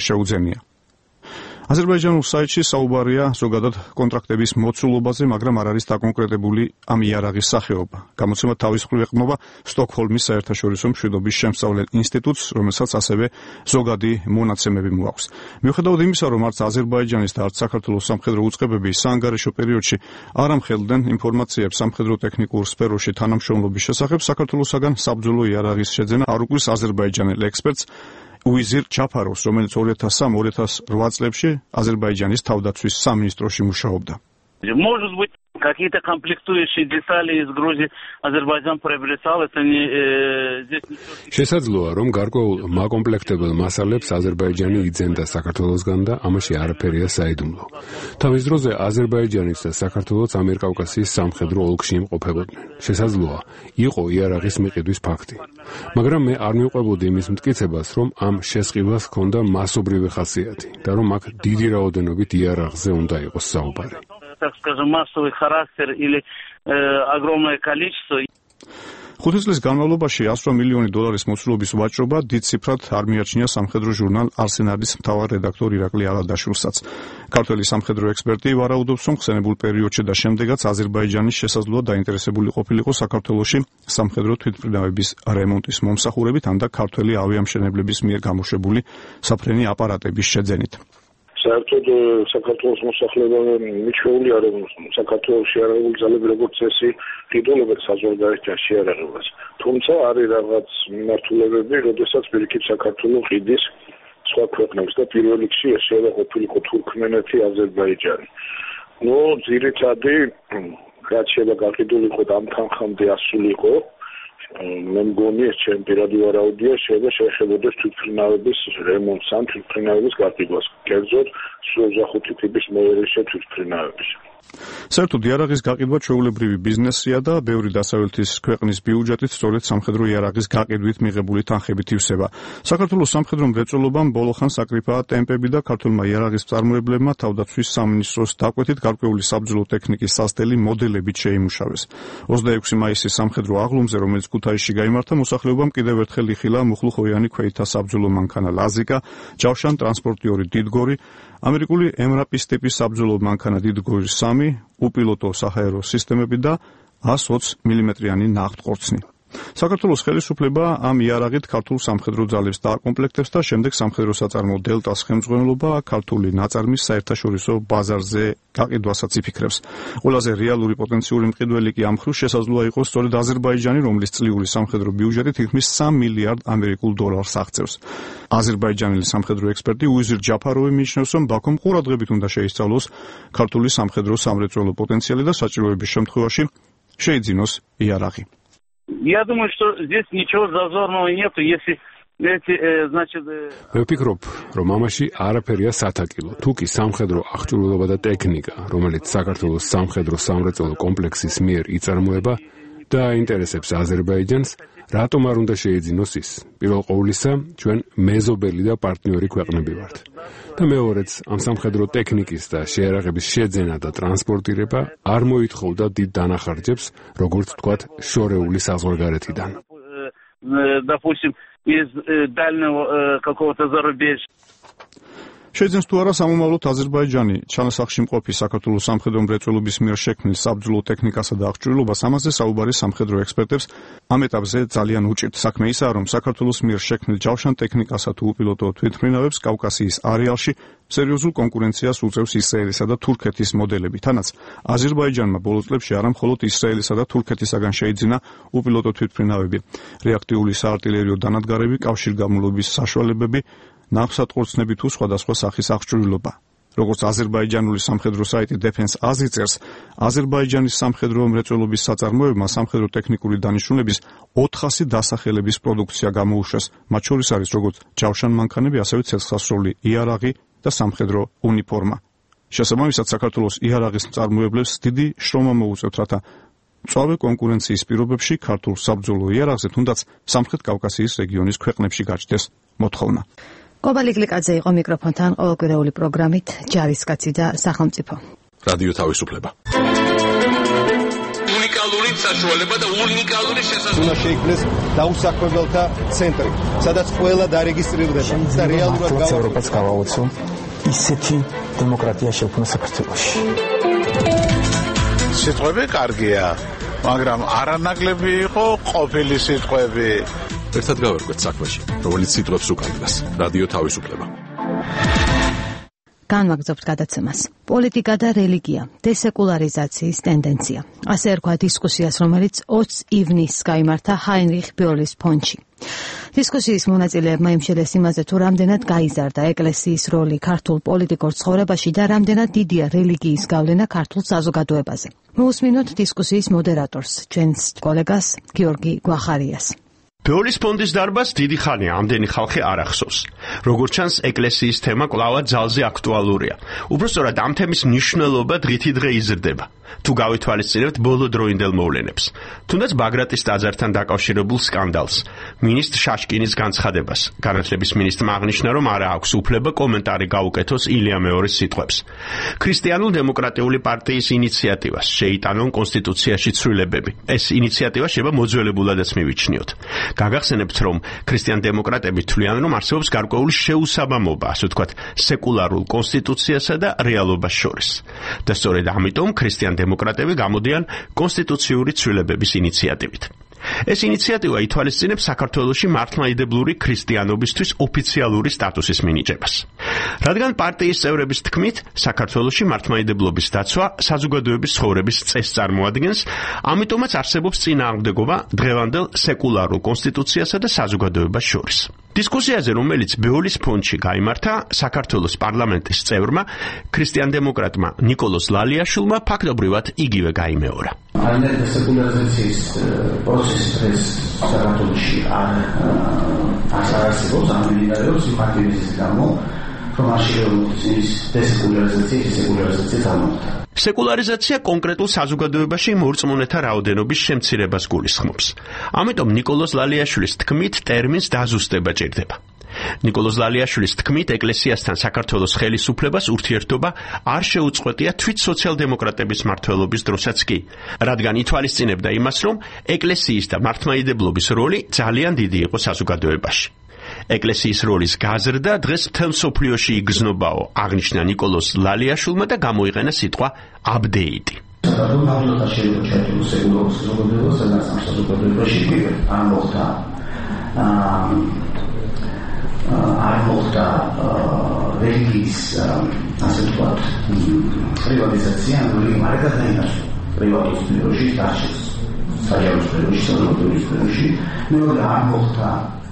Speaker 11: შეუძენია. აზერბაიჯანულ საიტში საუბარია ზოგადად კონტრაქტების მოცულობაზე, მაგრამ არ არის დაკონკრეტებული ამ იარაღის სახეობა. გამოცემა თავის მხრივ ეყრდნობა სტოკჰოლმის საერთაშორისო მშვიდობის შემსწავლელ ინსტიტუტს, რომელსაც ასევე ზოგადი მონაცემები მოაქვს. მიუხედავად იმისა, რომ არც აზერბაიჯანის და არც საქართველოს სამხედრო უწყებები საანგარიშო პერიოდში არ ამხელდნენ ინფორმაციებს სამხედრო ტექნიკურ სფეროში თანამშრომლობის შესახებ, საქართველოსაგან საბრძოლო იარაღის შეძენა არ უკვრის აზერბაიჯანელ ექსპერტს უიზირ ჯაფაროვს, რომელიც 2003-2008 წლებში აზერბაიჯანის თავდაცვის სამინისტროში მუშაობდა.
Speaker 12: Может быть, какие-то комплектующие детали из Грузии Азербайджан приобретал, это не здесь ничего.
Speaker 13: შესაძლოა, რომ გარკვეულ მაკომპლექტებელ მასალებს აზერბაიჯანი იძენდა საქართველოსგან და ამაში არაფერია საიდუმლო. თავის დროზე აზერბაიჯანის და საქართველოს ამიერკავკასიის სამხედრო ოლქში იმყოფებოდნენ. შესაძლოა, იყო იარაღის მიყიდვის ფაქტი. მაგრამ მე არ მივყვებოდი იმის მტკიცებას, რომ ამ შესყიდვას ჰქონდა მასობრივი ხასიათი და რომ აქ დიდი რაოდენობით იარაღზე უნდა იყოს საუბარი.
Speaker 12: Так скажем, массовый характер или огромное количество.
Speaker 11: 5 წლის განმავლობაში 100 მილიონი დოლარის მოცულობის ვაჭრობა დიდციფრად არ მიაჩნია სამხედრო ჟურნალ არსენალის მთავარ რედაქტორ ირაკლი ალადაშვილსაც. ქართველი სამხედრო ექსპერტი ვარაუდობს, რომ ხსენებულ პერიოდში და შემდეგაც აზერბაიჯანის შესაძლოა დაინტერესებული ყოფილიყო საქართველოში სამხედრო თვითმფრინავების რემონტის მომსახურებით, ან და ქართველი ავიამშენებლების მიერ გამოშვებული საფრენი აპარატების შეძენით.
Speaker 14: საერთოდ საქართველოს მოსახლეობა მიჩვეული არ არის საქართველოს შეარაღებული ძალები როგორც წესი დიდოლებენ საზღვარგარეთ შეარაღებას. თუმცა არის რაღაც მიმართულებები, როდესაც პირიქით საქართველოს ყიდის სხვა ქვეყნებს და პირველ რიგში ესეა ყოფილიყო თურქმენეთი, აზერბაიჯანი. ძირითადი რაც შეიძლება გაყიდულიყო და ამ თანხამდე ასულიყო, მე მგონი ეს ჩემი პირადი ვარაუდია, შეიძლება შეეხებოდეს თვითმფრინავების რემონტს ან თვითმფრინავების გაკეთებას, კერძოდ სუზახუთი ტიპის მოერიშე თვითმფრინავების.
Speaker 11: საერთოდ იარაღის გაყიდვა ჩვეულებრივი ბიზნესია და ბევრი დასავლეთის ქვეყნის ბიუჯეტით სწორედ სამხედრო იარაღის გაყიდვით მიღებული თანხებით ივსება. საქართველოს სამხედრო მრეწველობამ ბოლოხანს აკრიფა ტემპები და ქართულმა იარაღის მწარმოებლებმა თავდაცვის სამინისტროს დაკვეთით გარკვეული საბრძოლო ტექნიკის სასტელი მოდელებით შეიმუშავეს. 26 მაისის სამხედრო აღლუმზე, რომელიც ქუთაისში გაიმართა, მოსახლეობამ კიდევ ერთხელ იხილა მუხლუხოიანი ქვეითთა საბრძოლო მანქანა ლაზიკა, ჯავშან ტრანსპორტიორი დიდგორი, ამერიკული ემრაპის ტიპის საბრძოლო მანქანა დიდგორი 3, უპილოტო საჰაერო სისტემები და 120 მმ-იანი ნახტყორცნი. საქართველოს ხელისუფლება ამ იარაღით ქართულ სამხედრო ძალებს დააკომპლექტებს და შემდეგ სამხედრო საწარმოო დელტას ხელმძღვანელობა ქართული ნაწარმის საერთაშორისო ბაზარზე გაყიდვასაც იფიქრებს. ყველაზე რეალური პოტენციური მყიდველი კი ამ ხრივ შესაძლოა იყოს სწორედ აზერბაიჯანი, რომლის წლიური სამხედრო ბიუჯეტი თითქმის 3 მილიარდ ამერიკულ დოლარს აღწევს. აზერბაიჯანელი სამხედრო ექსპერტი უიზირ ჯაფაროვი მიიჩნევს, რომ ბაქომ ყურადღებით უნდა შეისწავლოს ქართული სამხედრო სამრეწველო პოტენციალი და საჭიროების შემთხვევაში შეიძინოს იარაღი.
Speaker 12: Я думаю, что здесь ничего зазорного нет, если
Speaker 13: მე ვფიქრობ, რომ ამაში არაფერია სათაკილო. თუ კი სამხედრო აღჭურვილობა და ტექნიკა, რომელიც საქართველოს სამხედრო სამრეწველო კომპლექსის მიერ იწარმოება და აინტერესებს აზერბაიჯანს, რატომ არ უნდა შეიძინოს ის? პირველ ყოვლისა, ჩვენ მეზობელი და პარტნიორი ქვეყნები ვართ. და მეორეც, ამ სამხედრო ტექნიკის და შეიარაღების შეძენა და ტრანსპორტირება არ მოითხოვდა დიდ დანახარჯებს, როგორც ვთქვათ, შორეული საზღვარგარეთიდან.
Speaker 12: Допустим, из дальнего какого-то зарубежья.
Speaker 11: შეძენს თუ არა სამომავლოდ აზერბაიჯანი ჩანასახში მყოფი საქართველოს სამხედრო მრეწველობის მიერ შექმნილ საბრძოლო ტექნიკასა და აღჭურვილობას, ამაზე საუბარი სამხედრო ექსპერტებს ამ ეტაპზე ძალიან უჭირთ. საქმე ისაა, რომ საქართველოს მიერ შექმნილ ჯავშან ტექნიკასა თუ უპილოტო თვითმფრინავებს კავკასიის არეალში სერიოზულ კონკურენციას უწევს ისრაელისა და თურქეთის მოდელები. თანაც აზერბაიჯანმა ბოლო წლებში არა მხოლოდ ისრაელისა და თურქეთისაგან შეიძინა უპილოტო თვითმფრინავები, რეაქტიული საარტილერიო დანადგარები, კავშირგამულობის საშუალებები, ნავსატყორცნები თუ სხვადასხვა სახის აღჭურვილობა. როგორც აზერბაიჯანული სამხედრო საიტი Defense Azi წერს, აზერბაიჯანის სამხედრო მრეწველობის საწარმოებმა სამხედრო ტექნიკური დანიშნულების 400 დასახელების პროდუქცია გამოუშვეს, მათ შორის არის როგორც ჯავშან მანქანები, ასევე ცეცხლსასროლი იარაღი და სამხედრო უნიფორმა. შესაბამისად, საქართველოს იარაღის მწარმოებლებს დიდი შრომა მოუწევთ, რათა მწვავე კონკურენციის პირობებში ქართულ საბრძოლო იარაღზე თუნდაც სამხრეთ კავკასიის რეგიონის ქვეყნებში გაჩნდეს მოთხოვნა.
Speaker 1: კობალი გლიკაძე იყო მიკროფონთან ყოველკვირეული პროგრამით ჯარისკაცი და სახელმწიფო.
Speaker 15: რადიო თავისუფლება. უნიკალური მუდმივ საშუალება და უნიკალური შესაძლებლობა.
Speaker 16: უნდა შეიქმნეს დაუსაქმებელთა ცენტრი, სადაც ყველა დარეგისტრირდება და რეალურად
Speaker 17: ევროპას გავაოცო ისეთი დემოკრატია შექმნა საქართველოში.
Speaker 18: სიტყვები კარგია, მაგრამ არანაკლები იყო ყოფილი სიტყვები.
Speaker 19: ერთად გავერკვეთ საქმეში, რომელიც სიტყვებს უკანდას. რადიო თავისუფლება.
Speaker 1: განვაგრძობთ გადაცემას. პოლიტიკა და რელიგია, დესეკულარიზაციის ტენდენცია. ასე ერქვა დისკუსიას, რომელიც 20 ივნისს გაიმართა ჰაინრიხ ბოლის ფონდში. დისკუსიის მონაწილეებმა იმშელეს იმაზე, თუ რამდენად გაიზარდა ეკლესიის როლი ქართულ პოლიტიკურ ცხოვრებაში და რამდენად დიდია რელიგიის გავლენა ქართულ საზოგადოებაზე. მოусმინოთ დისკუსიის მოდერატორს, ჩვენს კოლეგას გიორგი გვახარიას.
Speaker 20: ბოლის ფონდის დარბაზს დიდი ხანია ამდენი ხალხი არ ახსოვს. როგორც ჩანს, ეკლესიის თემა კვლავ ძალზე აქტუალურია. უბრალოდ ამ თემის მნიშვნელობა დღითი დღე იზრდება. თუ გავითვალისწინებთ ბოლო დროინდელ მოვლენებს, თუნდაც ბაგრატის ტაძართან დაკავშირებულ სკანდალს, მინისტრ შაშკინის განცხადებას, განათლების მინისტრმა აღნიშნა, რომ არ აქვს უფლება კომენტარი გაუკეთოს ილია მეორის სიტყვებს. ქრისტიანულ დემოკრატიული პარტიის ინიციატივას შეიტანონ კონსტიტუციაში ცვლილებები. ეს ინიციატივა შეიძლება მოძველებულადაც მივიჩნიოთ. გაგახსენებთ, რომ ქრისტიან დემოკრატები თვლიან, რომ არსებობს გარკვეული შეუსაბამობა, ასე ვთქვათ, სეკულარულ კონსტიტუციასა და რეალობას შორის. და სწორედ ამიტომ ქრისტიან დემოკრატები გამოდიან კონსტიტუციური ცვლილებების ინიციატივით. ეს ინიციატივა ითვალისწინებს საქართველოში მართლმადიდებლური ქრისტიანობისთვის ოფიციალური სტატუსის მინიჭებას. რადგან პარტიის წევრების თქმით, საქართველოში მართლმადიდებლობის დაცვა საზოგადოების ცხოვრების წესს წარმოადგენს, ამიტომაც არსებობს წინააღმდეგობა დღევანდელ სეკულარულ კონსტიტუციასა და საზოგადოებას შორის. დისკუსიაზე, რომელიც ბეოლის ფონდში გაიმართა, საქართველოს პარლამენტის წევრმა, ქრისტიან დემოკრატმა ნიკოლოზ ლალიაშვილმა ფაქტობრივად იგივე გაიმეორა.
Speaker 21: Eine Desekularisierung Prozess საქართველოში არ არსებობს ამ მინერალების იმპაქტის გამო, რომ აღშენების დესეკულარიზაცია გამოხდა.
Speaker 20: სეკულარიზაცია კონკრეტულ საზოგადოებაში მორწმუნეთა რაოდენობის შემცირებას გულისხმობს. ამიტომ ნიკოლოზ ლალიაშვილის თქმით ტერმინს დაზუსტება ჭირდება. ნიკოლოზ ლალიაშვილის თქმით, ეკლესიასთან საქართველოს ხელისუფლებას ურთიერთობა არ შეუწყვეტია თვით სოციალ-დემოკრატების მმართველობის დროსაც კი, რადგან ითვალისწინებდა იმას, რომ ეკლესიის და მართლმადიდებლობის როლი ძალიან დიდი იყო საზოგადოებაში. ეკლესიის როლის გაზრდა დღეს მთელ მსოფლიოში იგრძნობაო, აღნიშნა ნიკოლოზ ლალიაშვილმა და გამოიყენა სიტყვა აპდეიტი.
Speaker 21: არ მოხდა რელიგიის ასე ვთქვათ პრივატიზაცია, რომ არ გადაინაცვლა პრივატულ სფეროში დაშეს საჯარო სფეროში, საზოგადოების სფეროში, მეორე არ მოხდა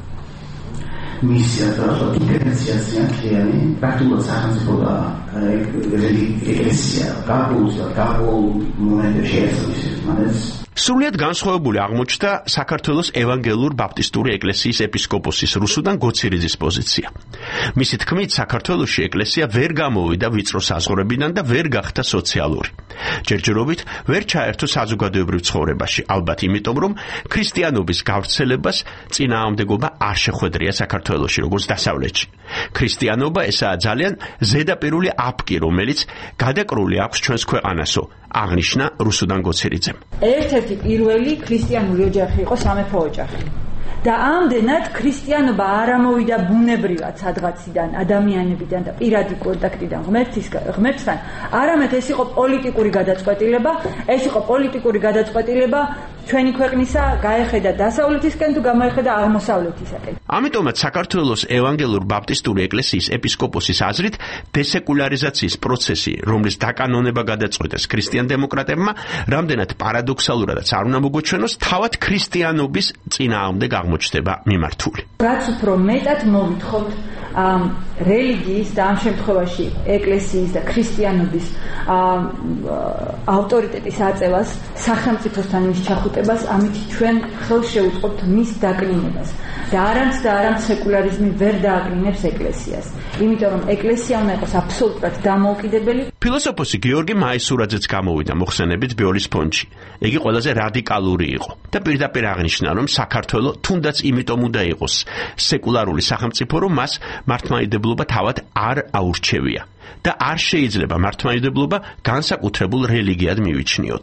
Speaker 21: მისია და ინტეგრაცია ქიანი პრაქტიკულად სახელმწიფო და ეკლესია გარკვეულ მომენტებში ეს
Speaker 20: სრულიად განსხვავებული აღმოჩნდა საქართველოს ევანგელურ ბაპტისტური ეკლესიის ეპისკოპოსის რუსუდან გოცირიძის პოზიცია. მისი თქმით, საქართველოში ეკლესია ვერ გამოვიდა ვიწრო საზღვრებიდან და ვერ გახდა სოციალური. ჯერჯერობით ვერ ჩაერთო საზოგადოებრივ ცხოვრებაში, ალბათ იმიტომ, რომ ქრისტიანობის გავრცელებას წინააღმდეგობა არ შეხვედრია საქართველოში, როგორც დასავლეთში. ქრისტიანობა ესაა ძალიან ზედაპირული აპკი, რომელიც გადაკრული აქვს ჩვენს ქვეყანასო, აღნიშნა რუსუდან გოცირიძემ.
Speaker 3: ერთ-ერთი პირველი ქრისტიანული ოჯახი იყო სამეფო ოჯახი. და ამდენად ქრისტიანობა არ ამოვიდა ბუნებრივად სადღაციდან, ადამიანებიდან და პირადი კონტაქტიდან ღმერთთან, არამედ ეს იყო პოლიტიკური გადაწყვეტილება, ეს იყო პოლიტიკური გადაწყვეტილება ჩვენი ქვეყნისა გაეხედა დასავლეთისკენ თუ გამოეხედა აღმოსავლეთისაკენ.
Speaker 20: ამიტომაც საქართველოს ევანგელურ ბაპტისტური ეკლესიის ეპისკოპოსის აზრით დესეკულარიზაციის პროცესი, რომლის დაკანონება გადაწყვეტეს ქრისტიან დემოკრატებმა, რამდენად პარადოქსალურადაც არ უნდა მოგვეჩვენოს, თავად ქრისტიანობის წინააღმდეგ აღმოჩნდება მიმართული.
Speaker 3: რაც უფრო მეტად მოვითხოვთ რელიგიის და ამ შემთხვევაში ეკლესიის და ქრისტიანობის ავტორიტეტის აწევას, სახელმწიფოსთან მის ჩახუტებას, ამით ჩვენ ხელს შევუწყობთ მის დაკნინებას. და არამც სეკულარიზმი ვერ დააკნინებს ეკლესიას. იმიტომ რომ ეკლესია უნდა იყოს აბსოლუტურად დამოუკიდებელი.
Speaker 20: ფილოსოფოსი გიორგი მაისურაძეც გამოვიდა მოხსენებით ბეოლის ფონდში. იგი ყველაზე რადიკალური იყო და პირდაპირ აღნიშნა, რომ საქართველო თუნდაც იმიტომ უნდა იყოს სეკულარული სახელმწიფო, რომ მას მართლმადიდებლობა თავად არ აურჩევია და არ შეიძლება მართლმადიდებლობა განსაკუთრებულ რელიგიად მივიჩნიოთ.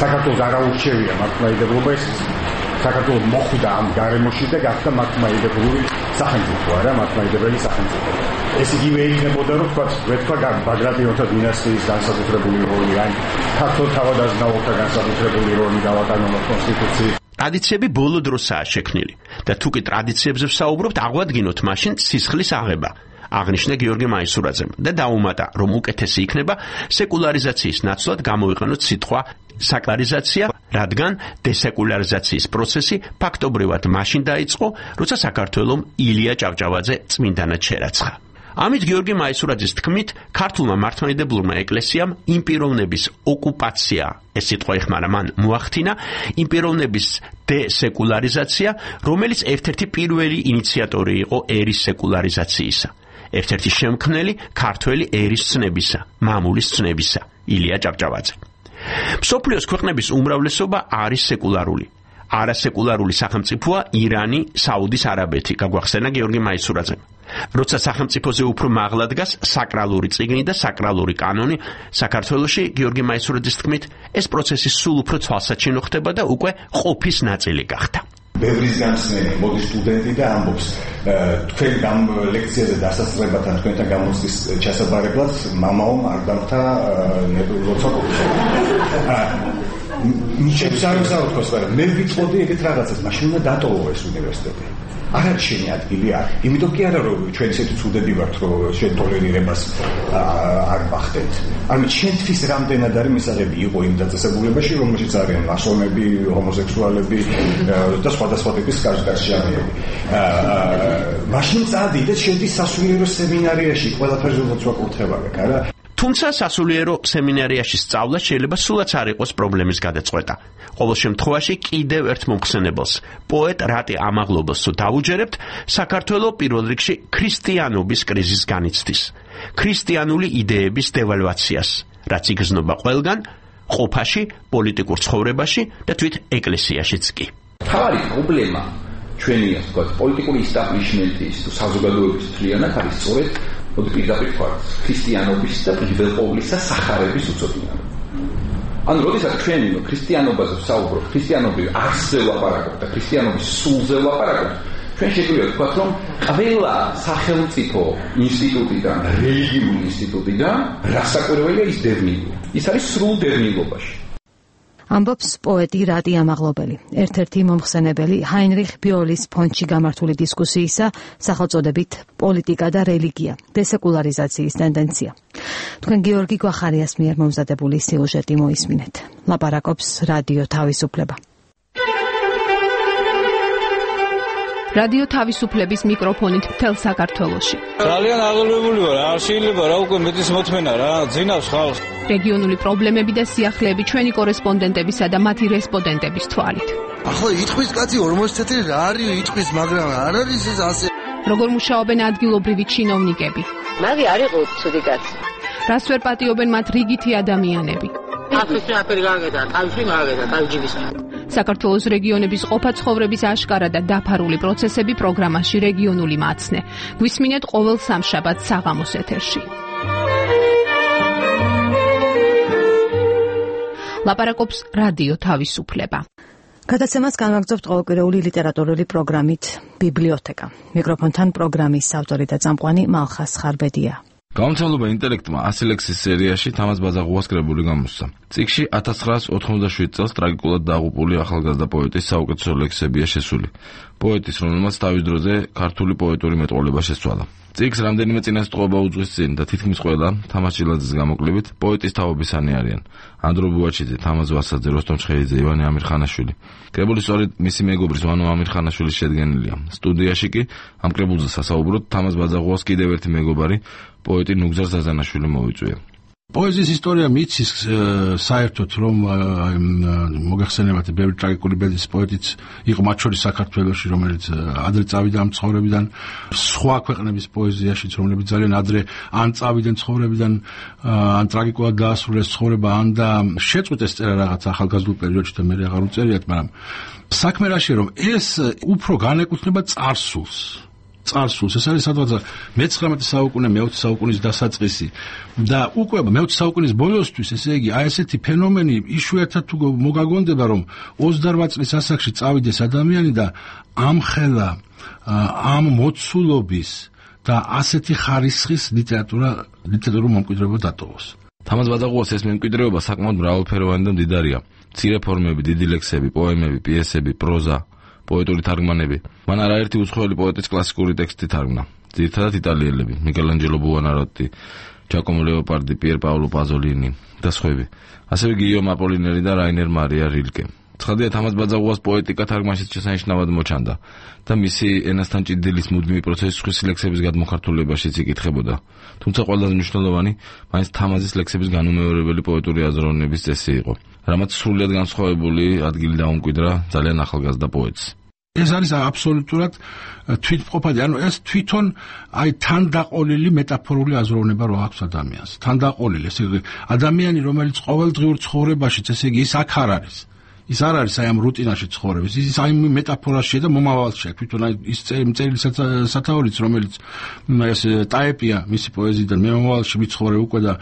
Speaker 4: საქართველოს არაურჩევია მართლმადიდებლობა ეს საქართველოს მოხვდა ამ გარემოში და გახდა მართლმადიდებლური სახელმწიფო არა მართლმადიდებელი სახელმწიფო ეს იგივე იქნებოდა რომ თქვა ბაგრატიონთა დინასტიის განსაკუთრებული როლი ან ქართულ თავადაზნაურთა განსაკუთრებული როლი გავაკანონოთ კონსტიტუციის
Speaker 20: ტრადიციები ბოლო დროსაა შექმნილი და თუ კი ტრადიციებზე ვსაუბრობთ აღვადგინოთ მაშინ სისხლის აღება აღნიშნა გიორგი მაისურაძემ და დაუმატა რომ უკეთესი იქნება სეკულარიზაციის ნაცვლად გამოვიყენოთ სიტყვა საკულარიზაცია რადგან დესეკულარიზაციის პროცესი ფაქტობრივად მაშინ დაიწყო როცა საქართველოს ილია ჭავჭავაძე წმინდანად შერაცხა ამით გიორგი მაისურაძის თქმით ქართულმა მართლმადიდებლურმა ეკლესიამ იმ პიროვნების ოკუპაცია ეს სიტყვა ეხმარა მან მოახდინა იმ პიროვნების დესეკულარიზაცია რომელიც ერთ-ერთი პირველი ინიციატორი იყო ერის სეკულარიზაციისა ერთ-ერთი შემქმნელი ქართველი ერის ცნებისა მამულის ცნებისა ილია ჭავჭავაძე მსოფლიოს ქვეყნების უმრავლესობა არის სეკულარული არასეკულარული სახელმწიფოა ირანი საუდის არაბეთი გაგვახსენა გიორგი მაისურაძემ როცა სახელმწიფოზე უფრო მაღლა დგას საკრალური წიგნი და საკრალური კანონი საქართველოში გიორგი მაისურაძის თქმით ეს პროცესი სულ უფრო თვალსაჩინო ხდება და უკვე ყოფის ნაწილი გახდა
Speaker 22: ბევრისგან მოდის სტუდენტი და ამბობს თქვენ ლექციაზე დასასწრებათან თქვენთან გამოცდის ჩასაბარებლად მამაო არ დამთა როცა ყოფილა მიჩემს არ ვსაუბრობს მაგრამ მე ვიტყოდი ეგეთ რაღაცას მაშინ უნდა დატოვო ეს უნივერსიტეტი არ არის შენი ადგილი არ იმიტომ კი არა რომ ჩვენ ისეთი ცუდები ვართ რომ შენ ტოლერირებას არ ვახდენთ ანუ ჩვენთვის რამდენად არის მისაღები იყო იმ დაწესებულებაში რომელშიც არიან მასონები ჰომოსექსუალები და სხვადასხვა ტიპის კავშირები მაშინ წადიდეთ შედის სასულიერო სემინარიაში ყველაფერს როცა ვაკურთხება აქ არა
Speaker 20: თუმცა სასულიერო სემინარიაში სწავლა შეიძლება სულაც არ იყოს პრობლემის გადაწყვეტა. ყოველ შემთხვევაში კიდევ ერთ მომხსენებელს, პოეტ რატი ამაღლობელს დავუჯერებთ, საქართველოს პირველ რიგში ქრისტიანობის კრიზისს განიცდის. ქრისტიანული იდეების დევალვაციას, რაც იგრძნობა ყველგან, ყოფაში, პოლიტიკურ ცხოვრებაში და თვით ეკლესიაშიც კი.
Speaker 23: თავი პრობლემა ჩვენი თქვა პოლიტიკური ისტაბლიშმენტის თუ საზოგადოების თლიანად არის სწორედ მოდი პირდაპირ ვთქვათ ქრისტიანობის და პირველყოვლისა სახარების უწოდება. ანუ როდესაც ჩვენ ქრისტიანობაზე ვსაუბრობთ, ქრისტიანობის არსზე ვლაპარაკობთ და ქრისტიანობის სულზე ვლაპარაკობთ, ჩვენ შეგვიძლია ვთქვათ, რომ ყველა სახელმწიფო ინსტიტუტიდან, რელიგიური ინსტიტუტიდან რასაკვირველია ის დევნილია. ის არის სრულ დევნილობაში.
Speaker 1: ამბობს პოეტი რატი ამაღლობელი, ერთ-ერთი მომხსენებელი ჰაინრიხ ბიოლის ფონდში გამართული დისკუსიისა სახელწოდებით პოლიტიკა და რელიგია, დესეკულარიზაციის ტენდენცია. თქვენ გიორგი გვახარიას მიერ მომზადებული სიუჟეტი მოისმინეთ. ლაპარაკობს რადიო თავისუფლება.
Speaker 24: რადიო თავისუფლების მიკროფონით მთელ საქართველოში.
Speaker 25: ძალიან აღელვებული ვარ, არ შეიძლება რა უკვე მეტის მოთმენა რა, ძინავს ხალხს.
Speaker 24: რეგიონული პრობლემები და სიახლეები ჩვენი კორესპონდენტებისა და მათი რესპონდენტების თვალით.
Speaker 26: ახლა იტყვის კაცი 40 წელი რა არის იტყვის, მაგრამ არ არის ეს ასე.
Speaker 24: როგორ მუშაობენ ადგილობრივი ჩინოვნიკები?
Speaker 27: მაგი არ იყო ცუდი კაცი.
Speaker 24: რას ვერ პატიობენ მათ რიგითი ადამიანები?
Speaker 27: ახლა აფერი გაგედა, თავში მაგედა, თავჯიბის.
Speaker 24: საქართველოს რეგიონების ყოფა ცხოვრების აშკარა და დაფარული პროცესები პროგრამაში რეგიონული მაცნე. გვისმინეთ ყოველ სამშაბათს საღამოს ეთერში. ლაპარაკობს რადიო თავისუფლება.
Speaker 1: გადაცემას განვაგრძობთ ყოველკვირეული ლიტერატურული პროგრამით ბიბლიოთეკა. მიკროფონთან პროგრამის ავტორი და წამყვანი მალხას ხარბედია.
Speaker 28: გამომცემლობა ინტელექტმა 100 ლექსის სერიაში თამაზ ბაზაღუას კრებული გამოსცა. წიგნში 1987 წელს ტრაგიკულად დაღუპული ახალგაზრდა პოეტის საუკეთესო ლექსებია შესული. პოეტის, რომელმაც თავის დროზე ქართული პოეტური მეტყველება შესწვალა. წიგნს რამდენიმე წინასწრობა უძღვის წინ და თითქმის ყველა თამაზ ჭილაძის გამოკლებით პოეტის თაობისანი არიან. ანდრო ბუაჩიძე, თამაზ ვასაძე, როსტომ ჩხეიძე, ივანე ამირხანაშვილი. კრებული სწორედ მისი მეგობრის ვანო ამირხანაშვილის შედგენილია. სტუდიაში კი ამ კრებულზე სასაუბროდ თამაზ ბაზაღუას კიდევ ერთი მეგობარი პოეტი ნუგზარ ზაზანაშვილი მოვიწვია.
Speaker 29: პოეზიის ისტორია მიცის საერთოდ რომ მოგეხსენებათ ბევრი ტრაგიკული ბედის პოეტიც იყო მათ შორის საქართველოში რომელიც ადრე წავიდა ამ ცხოვრებიდან სხვა ქვეყნების პოეზიაშიც რომლებიც ძალიან ადრე ან წავიდნენ ცხოვრებიდან ან ტრაგიკულად დაასრულეს ცხოვრება ან და შეწყვიტეს წერა რაღაც ახალგაზრდულ პერიოდში და მე აღარ უწერიათ მაგრამ საქმე რაშია რომ ეს უფრო განეკუთვნება წარსულს წარსულს. ეს არის სადღაც მე-19 საუკუნე, მე-20 საუკუნის დასაწყისი და უკვე მე-20 საუკუნის ბოლოსთვის, ესე იგი, აი ესეთი ფენომენი იშვიათად თუ მოგაგონდება, რომ 28 წლის ასაკში წავიდეს ადამიანი და ამხელა ამ მოცულობის და ასეთი ხარისხის ლიტერატურულ მემკვიდრეობა დატოვოს.
Speaker 28: თამაზ ბაძაღუას ეს მემკვიდრეობა საკმაოდ მრავალფეროვანი და მდიდარია. მცირე ფორმები, დიდი ლექსები, პოემები, პიესები, პროზა, პოეტური თარგმანები. მან არაერთი უცხოელი პოეტის კლასიკური ტექსტი თარგმნა. ძირითადად იტალიელები, მიკელანჯელო ბუონაროტი, ჯაკომო ლეოპარდი, პიერ პაოლო პაზოლინი და სხვები. ასევე გიიომ აპოლინერი და რაინერ მარია რილკე. ცხადია, თამაზ ბაძაღუას პოეტიკა თარგმანშიც შესანიშნავად მოჩანდა და მისი ენასთან ჭიდილის მუდმივი პროცესი სხვისი ლექსების გადმოხართულებაშიც იკითხებოდა. თუმცა ყველაზე მნიშვნელოვანი მაინც თამაზის ლექსების განუმეორებელი პოეტური აზროვნების წესი იყო, რამაც სრულიად განსხვავებული ადგილი დაუმკვიდრა ძალიან ახალგაზრდა პოეტს.
Speaker 29: ეს არის აბსოლუტურად თვითმყოფადი, ანუ ეს თვითონ აი თანდაყოლილი მეტაფორული აზროვნება რო აქვს ადამიანს. თანდაყოლილი, ესე იგი, ადამიანი, რომელიც ყოველდღიურ ცხოვრებაშიც, ესე იგი, ის აქ არ არის. ის არ არის აი ამ რუტინაში ცხოვრების, ის აი მეტაფორაშია და მომავალშია. თვითონ აი ის წერილი სათაურიც, რომელიც ეს ტაეპია მისი პოეზიიდან, მე მომავალში ვიცხოვრე უკვე და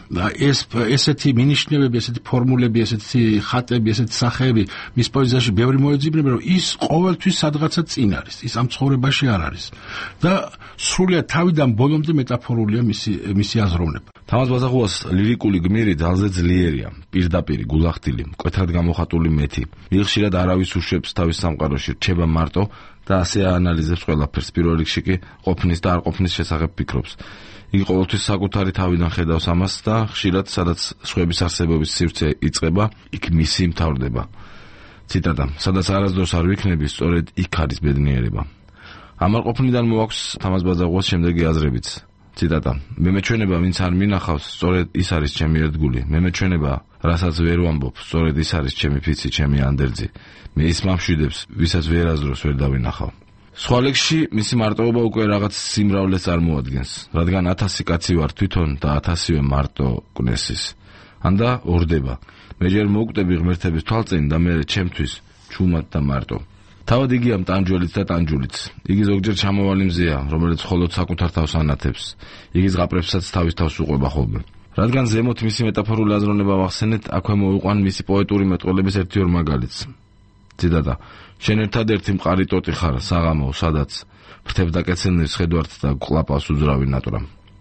Speaker 29: ესეთი მინიშნებები, ესეთი ფორმულები, ესეთი ხატები, ესეთი სახეები მის პოეზიაში ბევრი მოეძებნება, რომ ის ყოველთვის სადღაცა წინ არის, ის ამ ცხოვრებაში არ არის. და სრულიად თავიდან ბოლომდე მეტაფორულია მისი აზროვნება.
Speaker 28: თამაზ ბაძაღუას ლირიკული გმირი ძალზე ძლიერია, პირდაპირი, გულახდილი, მკვეთრად გამოხატული მეტი. ხშირად არავის უშვებს თავის სამყაროში, რჩება მარტო და ასე აანალიზებს ყველაფერს. პირველ რიგში კი ყოფნის და არ ყოფნის შესახებ ფიქრობს. იგი ყოველთვის საკუთარი თავიდან ხედავს ამას და ხშირად სადაც სხვების არსებობის სივრცე იწყება, იქ მისი მთავრდება. ციტატა: სადაც არასდროს არ ვიქნები, სწორედ იქ არის ბედნიერება. ამ არ ყოფნიდან მოაქვს თამაზ ბაძაღუას შემდეგი აზრებიც. ციტატა: მე მეჩვენება, ვინც არ მინახავს, სწორედ ის არის ჩემი ერთგული. მე მეჩვენება, რასაც ვერ ვამბობ, სწორედ ის არის ჩემი ფიცი, ჩემი ანდერძი. მე ის მამშვიდებს, ვისაც ვერ აზროს, ვერ დავინახავ. სხვა ლექსში მისი მარტოობა უკვე რაღაც სიმრავლეს წარმოადგენს, რადგან 1000 კაცი ვარ თვითონ და 1000-ვე მარტო კნესის. ანდა ორდება. მე ჯერ მოვკვდები ღმერთების თვალწინ და მე ჩემთვის ჩუმად და მარტო. თავად იგია მტანჯველიც და ტანჯულიც. იგი ზოგჯერ ჩამოვალი მზეა, რომელიც მხოლოდ საკუთარ თავს ანათებს. იგი ზღაპრებსაც თავის თავს უყვება ხოლმე. რადგან ზემოთ მისი მეტაფორული აზროვნება ვახსენეთ, აქვე მოვიყვან მისი პოეტური მეტყველების ერთი-ორ მაგალითს. ციტატა: შენ ერთადერთი მყარი ტოტი ხარ, საღამო, სადაც ფრთებს დაკეცილნებს ხედვართ და ყლაპავს უძრავი ნატრა.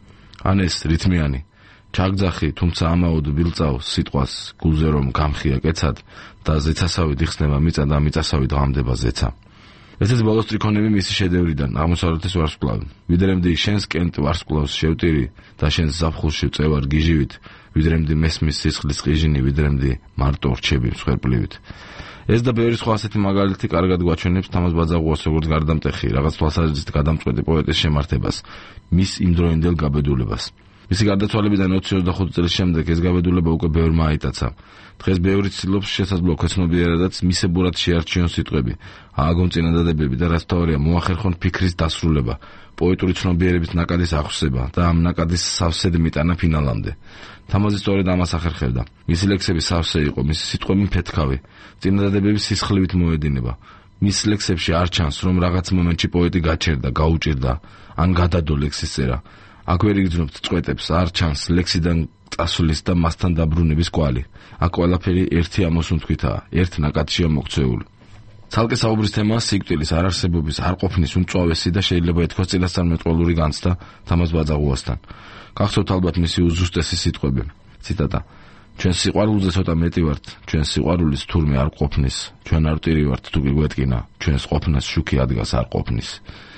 Speaker 28: ან ეს რითმიანი ჩაგძახი, თუმცა ამაოდ ვილწავ სიტყვას გულზე რომ გამხია კეცად და ზეცასავით იხსნება მიწა და მიწასავით ღამდება ზეცა. ესეც ბოლო სტრიქონები მისი შედევრიდან, აღმოსავლეთის ვარსკვლავი. ვიდრემდე შენს კენტ ვარსკვლავს შევტირი და შენს ზაფხულში წევარ გიჟივით, ვიდრემდე მესმის სისხლის ყიჟინი, ვიდრემდე მარტო რჩები მსხვერპლივით. ეს და ბევრი სხვა ასეთი მაგალითი კარგად გვაჩვენებს თამაზ ბაძაღუას როგორც გარდამტეხი, რაღაც თვალსაზრისით გადამწყვეტი პოეტის შემართებას, მის იმდროინდელ გაბედულებას. მისი გარდაცვალებიდან 25 წლის შემდეგ ეს გაბედულება უკვე ბევრმა აიტაცა. დღეს ბევრი ცდილობს შესაძლო ქვეცნობიერადაც მისებურად შეარჩიონ სიტყვები, ააგონ წინადადებები და რაც თავია მოახერხონ ფიქრის დასრულება, პოეტური ცნობიერების ნაკადის აღსება და ამ ნაკადის სავსედ მიტანა ფინალამდე. თამაზი სწორედ ამას ახერხებდა. მისი ლექსები სავსე იყო, მისი სიტყვები მფეთქავი, წინადადებები სისხლივით მოედინება. მის ლექსებში არ ჩანს, რომ რაღაც მომენტში პოეტი გაჩერდა, გაუჭირდა, ან გადადო ლექსის წერა. აქ ვერ იგრძნობთ წყვეტებს, არ ჩანს ლექსიდან წასვლის და მასთან დაბრუნების კვალი. აქ ყველაფერი ერთი ამოსუნთქვითაა, ერთ ნაკადშია მოქცეული. ცალკე საუბრის თემაა სიკვდილის, არარსებობის, არ ყოფნის უმწვავესი და შეიძლება ეთქვას წინასწარმეტყველური განცდა თამაზ ბაძაღუასთან. გახსოვთ ალბათ მისი უზუსტესი სიტყვები. ციტატა: ჩვენ სიყვარულზე ცოტა მეტი ვართ, ჩვენ სიყვარულის თურმე არ ყოფნის, ჩვენ არ ვტირი ვართ თუ კი გვეტკინა, ჩვენს ყოფნას შუქი ადგას არ ყოფნის.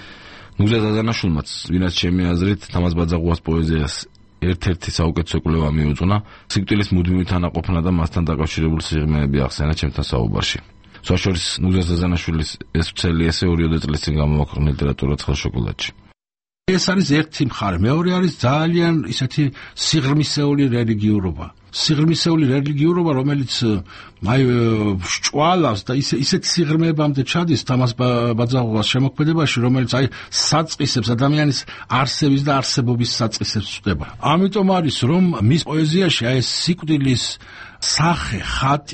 Speaker 28: ნუგზა ზაზანაშვილმაც, ვინაც ჩემი აზრით თამაზ ბაძაღუას პოეზიას ერთ-ერთი საუკეთესო კვლევა მიუძღვნა, სიკვდილის მუდმივი თანაყოფნა და მასთან დაკავშირებული სიღრმეები ახსენა ჩემთან საუბარში. სხვა შორის ნუგზა ზაზანაშვილის ეს ვრცელი ესე 2 წლის წინ გამოაქვეყნა ლიტერატურა ცხელშოკოლადში.
Speaker 29: ეს არის ერთი მხარე, მეორე არის ძალიან ისეთი სიღრმისეული რელიგიურობა. სიღრმისეული რელიგიურობა, რომელიც აი შჭვალავს და ისეთ სიღრმეებამდე ჩადის თამაზ ბაძაღუას შემოქმედებაში, რომელიც აი საწყისებს ადამიანის არსების და არსებობის საწყისებს ხვდება. ამიტომ არის, რომ მის პოეზიაში აი ეს სიკვდილის სახე, ხატი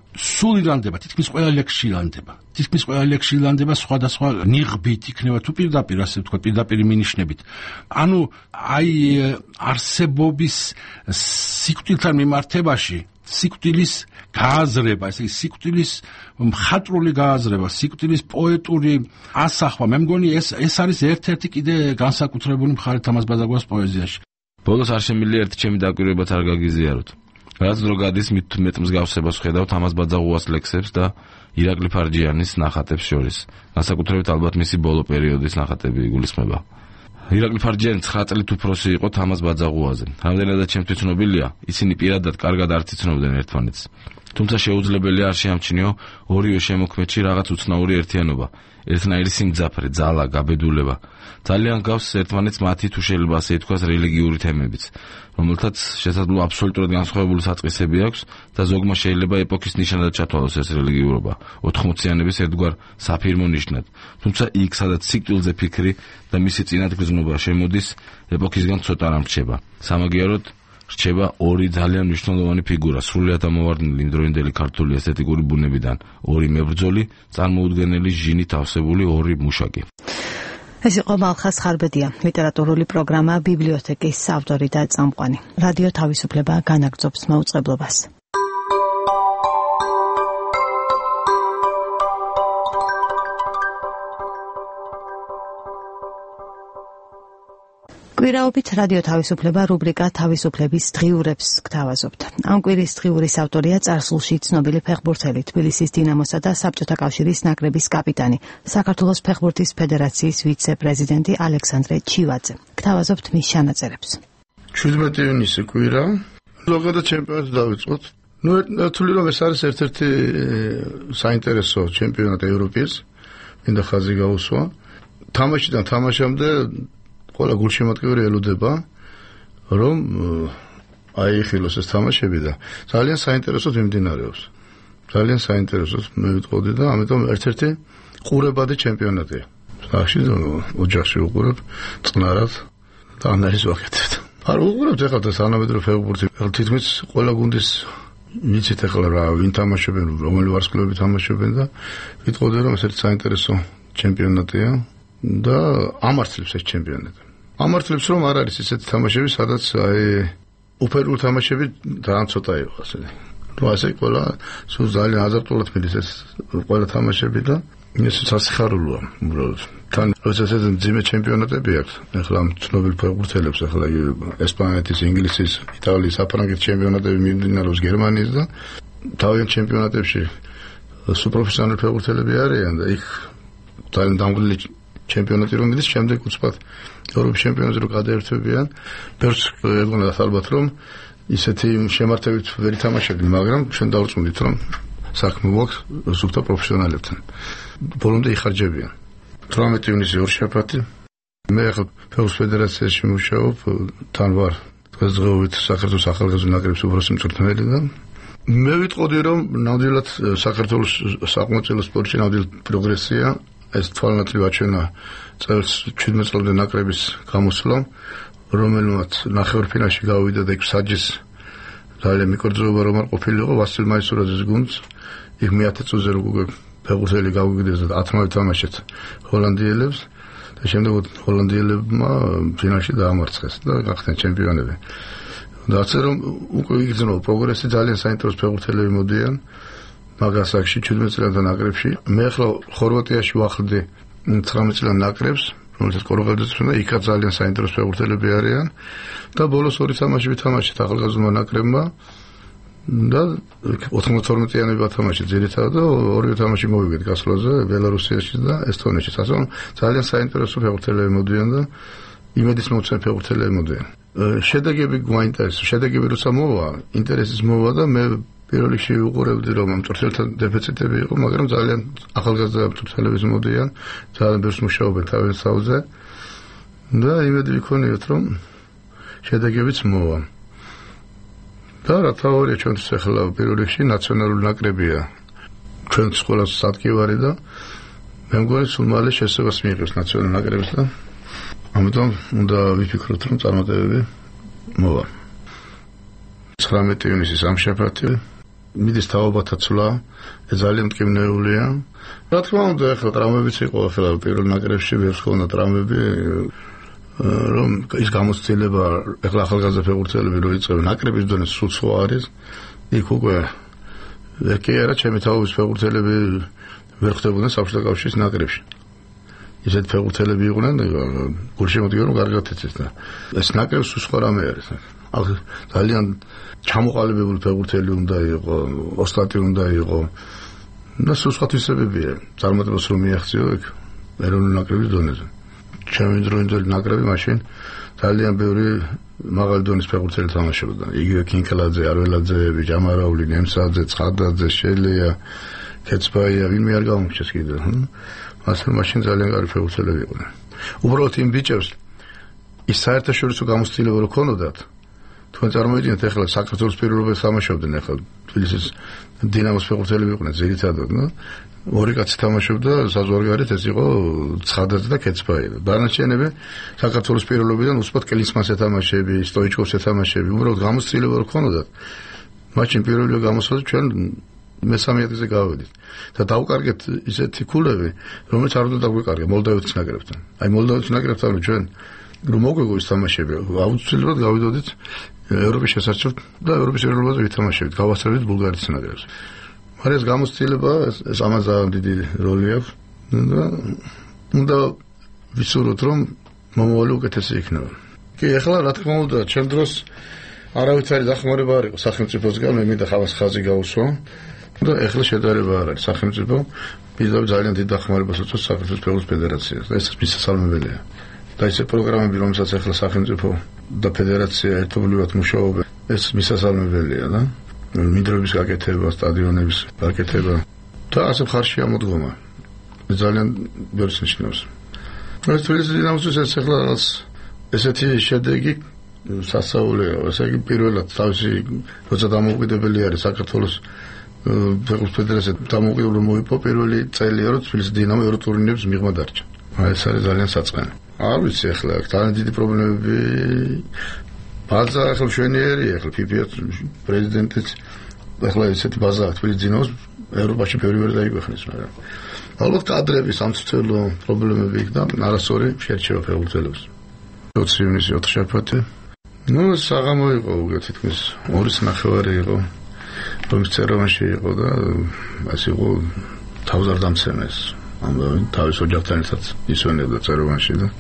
Speaker 29: სულ ირანდება, თითქმის ყველა ლექსში ირანდება. თითქმის ყველა ლექსში ირანდება სხვადასხვა ნიღბით იქნება თუ პირდაპირ, ასე ვთქვა, პირდაპირ მინიშნებით. ანუ აი არსებობის სიკვდილთან მიმართებაში, სიკვდილის გააზრება, ესე იგი სიკვდილის მხატვრული გააზრება, სიკვდილის პოეტური ასახვა, მე მგონი ეს არის ერთ-ერთი კიდე განსაკუთრებული მხარე თამაზ ბაზაგვას პოეზიაში.
Speaker 28: ბოლოს არ შემიძლია ერთი ჩემი დაკვირვებაც არ გაგიზიაროთ. რაც დრო გადის მით მეტ მსგავსებას ვხედავ თამაზ ბაზაღვას ლექსებს და ირაკლი ფარჯიანის ნახატებს შორის. განსაკუთრებით ალბათ მისი ბოლო პერიოდის ნახატები იგულისხმება. ირაკლი ფარჯიანი 9 წლით უფროსი იყო თამაზ ბაზაღვაზე. რამდენადაც ჩემთვის ცნობილია, ისინი პირადად კარგად არ იცნობდნენ ერთმანეთს. თუმცა შეუძლებელია არ შეამჩნიო ორივე შემოქმედში რაღაც უცნაური ერთიანობა, ერთნაირი სიმძაფრე, ძალა, გაბედულება. ძალიან გავს ერთმანეთს მათი თუ შეიძლება ასე ითქვას რელიგიური თემებიც, რომელთაც შესაძლოა აბსოლუტურად განსხვავებული საწყისები აქვს და ზოგმა შეიძლება ეპოქის ნიშნად ჩათვალოს ეს რელიგიურობა, 80-იანების ერთგვარ საფირმო ნიშნად. თუმცა იქ, სადაც სიკვდილზე ფიქრი და მისი წინათგრძნობა შემოდის, ეპოქისგან ცოტა რამ რჩება. სამაგიეროდ რჩება ორი ძალიან მნიშვნელოვანი ფიგურა, სრულიად ამოვარდნილი იმდროინდელი ქართული ესთეტიკური ბუნებიდან, ორი მებრძოლი, წარმოუდგენელი ჟინით ავსებული ორი მუშაკი.
Speaker 1: ეს იყო მალხას ხარბედია, ლიტერატურული პროგრამა ბიბლიოთეკის ავტორი და წამყვანი. რადიო თავისუფლება განაგრძობს მაუწყებლობას. კვირაობით რადიო თავისუფლება რუბრიკა თავისუფლების დღიურებს გთავაზობთ. ამ კვირის დღიურის ავტორია წარსულში ცნობილი ფეხბურთელი, თბილისის დინამოსა და საბჭოთა კავშირის ნაკრების კაპიტანი, საქართველოს ფეხბურთის ფედერაციის ვიცე-პრეზიდენტი ალექსანდრე ჩივაძე. გთავაზობთ მის ჩანაწერებს.
Speaker 2: 17 ივნისი კვირა, ზოგადად ჩემპიონატი დავიწყოთ. ნათული რომ ეს არის ერთ-ერთი საინტერესო ჩემპიონატი ევროპის, მინდა ხაზი გაუსვა. თამაშიდან თამაშამდე ყველა გულშემატკივარი ელოდება, რომ აიხილოს ეს თამაშები და ძალიან საინტერესოდ მიმდინარეობს. ძალიან საინტერესოდ მე ვიტყოდი და ამიტომ ერთ-ერთი ყურებადი ჩემპიონატია. სახში ოჯახში უყურებ წყნარად და ანალიზ ვაკეთებ. არ უყურებთ ეხლა და სანამედროვე ფეხბურთი. თითქმის ყველა გუნდის მიცით ეხლა რა ვინ თამაშობენ, რომელი ვარსკვლავები თამაშობენ და ვიტყოდი რომ ეს ერთი საინტერესო ჩემპიონატია და ამართლებს ეს ჩემპიონატი. ამართლებს რომ არ არის ესეთი თამაშები, სადაც აი უფერული თამაშები ძალიან ცოტა იყო ასე. ნუ ასე ყველა სულ ძალიან აზარტულად მიდის ეს ყველა თამაშები და ეს სასიხარულოა უბრალოდ. თან როცა ეს ძიმე ჩემპიონატები აქვს, ეხლა ცნობილ ფეხბურთელებს, ეხლა ესპანეთის, ინგლისის, იტალიის, საფრანგეთის ჩემპიონატები მიმდინარეობს გერმანიის და თავიანთ ჩემპიონატებში სუპროფესიონალი ფეხბურთელები არიან და იქ ძალიან დამღლილი ჩემპიონატი რომ მიდის, შემდეგ უცბად ევროპის ჩემპიონატზე რო გადაერთვებიან, ბევრს ეგონათ ალბათ რომ ისეთი შემართებით ვერ ითამაშებდნენ, მაგრამ ჩვენ დავწუნდით რომ საქმე გვაქვს ზოგადად პროფესიონალებთან. ბოლომდე იხარჯებიან. 18 ივნისი ორშაბათი. მე ახლა ფეხბურთის ფედერაციაში მუშაობ, თან ვარ დღესდღეობით საქართველოს ახალგაზრდა ნაკრების უფროსი მწვრთნელი და მე ვიტყოდი რომ ნამდვილად საქართველოს საკმაოდ სპორტში ნამდვილად პროგრესია. ეს თვალნათლივ აჩვენა წელს 17 წლამდე ნაკრების გამოსვლა, რომელმაც ნახევარფინალში გავიდა და იქ საჯის ძალიან მიკორძოება რომ არ ყოფილიყო ვასილ მაისურაძის გუნდს. იქ მე-10 წუთზე უკვე ფეხბურთელი გავიგდეს და 10-მავე თამაშეთ ჰოლანდიელებს და შემდეგ ჰოლანდიელებმა ფინალში დაამარცხეს და გახდნენ ჩემპიონები. და ასე რომ უკვე იგრძნო პროგრესი, ძალიან საინტერესო ფეხბურთელები მოდიან მაგას აქში 17 წლიან ნაკრებში. მე ახლა ხორვატიაში ვახლდი 19 წლიან ნაკრებს, რომელსაც კოროღელდეც უნდა, იქაც ძალიან საინტერესო ფეხბურთელები არიან და ბოლოს ორი თამაში ვითამაშეთ ახალგაზრდა ნაკრებმა და 92-იანები ვათამაშეთ ძირითადად და ორივე თამაში მოვიგეთ გასვლაზე ბელარუსიაში და ესტონეთში. ასე რომ ძალიან საინტერესო ფეხბურთელები მოდიან და იმედის მოცემ ფეხბურთელები მოდიან. შედეგები გვაინტერესებს, შედეგები როცა მოვა, ინტერესის მოვა და მე პირველ რიგში ვუყურებდი რომ ამ მწვრთნელთა დეფიციტები იყო, მაგრამ ძალიან ახალგაზრდა მწვრთნელები მოდიან, ძალიან ბევრს მუშაობენ თავის თავზე და იმედი ვიქონიოთ რომ შედეგებიც მოვა. და რა თავია ჩვენთვის ახლა პირველ რიგში ნაციონალური ნაკრებია. ჩვენს ყველას სადგევარი და მე მგონი სულ მალე შესაძლოა მიიღოს ნაციონალური ნაკრების და ამიტომ უნდა ვიფიქროთ რომ წარმატებები მოვა. 19 ივნისი სამშაბათი მიდის თავობათა ცვლა, ძალიან მტკივნეულია. რა თქმა უნდა, ახლა ტრამვებიც იყო ახლა პირველ ნაკრებში, ვერც ქონდა ტრამვები, რომ ის გამოცდილება ახლა ახალგაზრდა ფეხბურთელები რო იწყებენ ნაკრების დონე სულ სხვა არის. იქ უკვე კი არა, ჩემი თავის ფეხბურთელები ვერ ხდებოდნენ საბჭოთა კავშირის ნაკრებში. ისეთ ფეხბურთელები იყვნენ, გულშემატკივრე რომ კარგად იცის და ეს ნაკრები სულ სხვა რამე არის. ძალიან ჩამოყალიბებული ფეხბურთელი უნდა იყო, ოსტატი უნდა იყო. და სულ სხვა თვისებებია. წარმატებას რომ მიაღწიო იქ ეროვნული ნაკრების დონეზე. ჩემი დროინდელი ნაკრები მაშინ ძალიან ბევრი მაღალი დონის ფეხბურთელი თამაშობდა. იგივე კინკელაძე, არველაძეები, ჯამარაული, ნემსაძე, ცხადაძე, შელია, კეცბაია, ვინმე არ გამორჩეს კიდე. ასე მაშინ ძალიან კარგი ფეხბურთელები იყვნენ. უბრალოდ იმ ბიჭებს ის საერთაშორისო გამოცდილება რო ქონოდათ, თქვენ წარმოიდგინეთ ახლა საქართველოს პირველობას თამაშობდნენ ახლა თბილისის დინამოს ფეხბურთელები იყვნენ ძირითადად, ორი კაცი თამაშობდა საზღვარგარეთ, ეს იყო ცხადაძე და კეცბაია. დანარჩენები საქართველოს პირველობიდან უსპოთ კელინსმანს ეთამაშები, სტოიჩკოვს ეთამაშები, უბრალოდ გამოცდილება რო ქონოდათ, მაშინ პირველი გამოსვლით ჩვენ მესამე ადგილზე გავედით და დავკარგეთ ისეთი ქულები, რომელიც არ უნდა დაგვეკარგა მოლდავეთის ნაკრებთან. აი მოლდავეთის ნაკრებთან ჩვენ რომ მოგვიგო ის თამაშები, აუცილებლად გავიდოდით ევროპის შესარჩევ და ევროპის ეროვნულზე ვითამაშებით, გავასწრებით ბულგარეთის ნაკრებს. მაგრამ ეს გამოცდილება ეს ამას დიდი როლი აქვს და უნდა ვიცუროთ რომ მომავალი უკეთესი იქნება. კი, ახლა რა თქმა უნდა, ჩემ დროს არავითარი დახმარება არ იყო სახელმწიფოსგან, მე მინდა ხავას ხაზი გაუსვა. და ახლა შედარება არ არის სახელმწიფო, მიზავ ძალიან დიდ დახმარებას უწევს საქართველოს ფეხბურთის ფედერაციას და ეს მისასალმებელია. და ისე პროგრამები, რომელსაც ახლა სახელმწიფო და ფედერაცია ერთობლივად მუშაობენ, ეს მისასალმებელია და მინდვრების გაკეთება, სტადიონების გაკეთება და ასე მხარში ამოდგომა. ძალიან ბევრს ნიშნავს. ეს თბილისის დინამოსთვის ეს ახლა რაღაც ესეთი შედეგი სასწაულია, ესე იგი პირველად თავისი როცა დამოუკიდებელი არის საქართველოს ფეხბურთის ფედერაცია დამოუკიდებლობა მოიპო პირველი წელია რომ თბილისის დინამო ევროტურნირებს მიღმა დარჩა. ეს არის ძალიან საწყენი. არ ვიცი ახლა ძალიან დიდი პრობლემები ბაზა ახლა მშვენიერია ახლა ფიფა პრეზიდენტიც ახლა ესეთი ბაზა თბილისის დინამოს ევროპაში ბევრი ვერ დაიგვეხნის, მაგრამ ალბათ კადრების სამწუხარო პრობლემები იქ და არასორი შეერჩევა ფეხბურთელებს. 20 ივნისი 4 შეფათი. საღამო იყო უკვე თითქმის 2.5 იყო. რომის წეროვანში იყო და ასე იყო თავს არ დამცემეს. ამბავი თავის ოჯახთან ერთად ისვენებდა წეროვანში და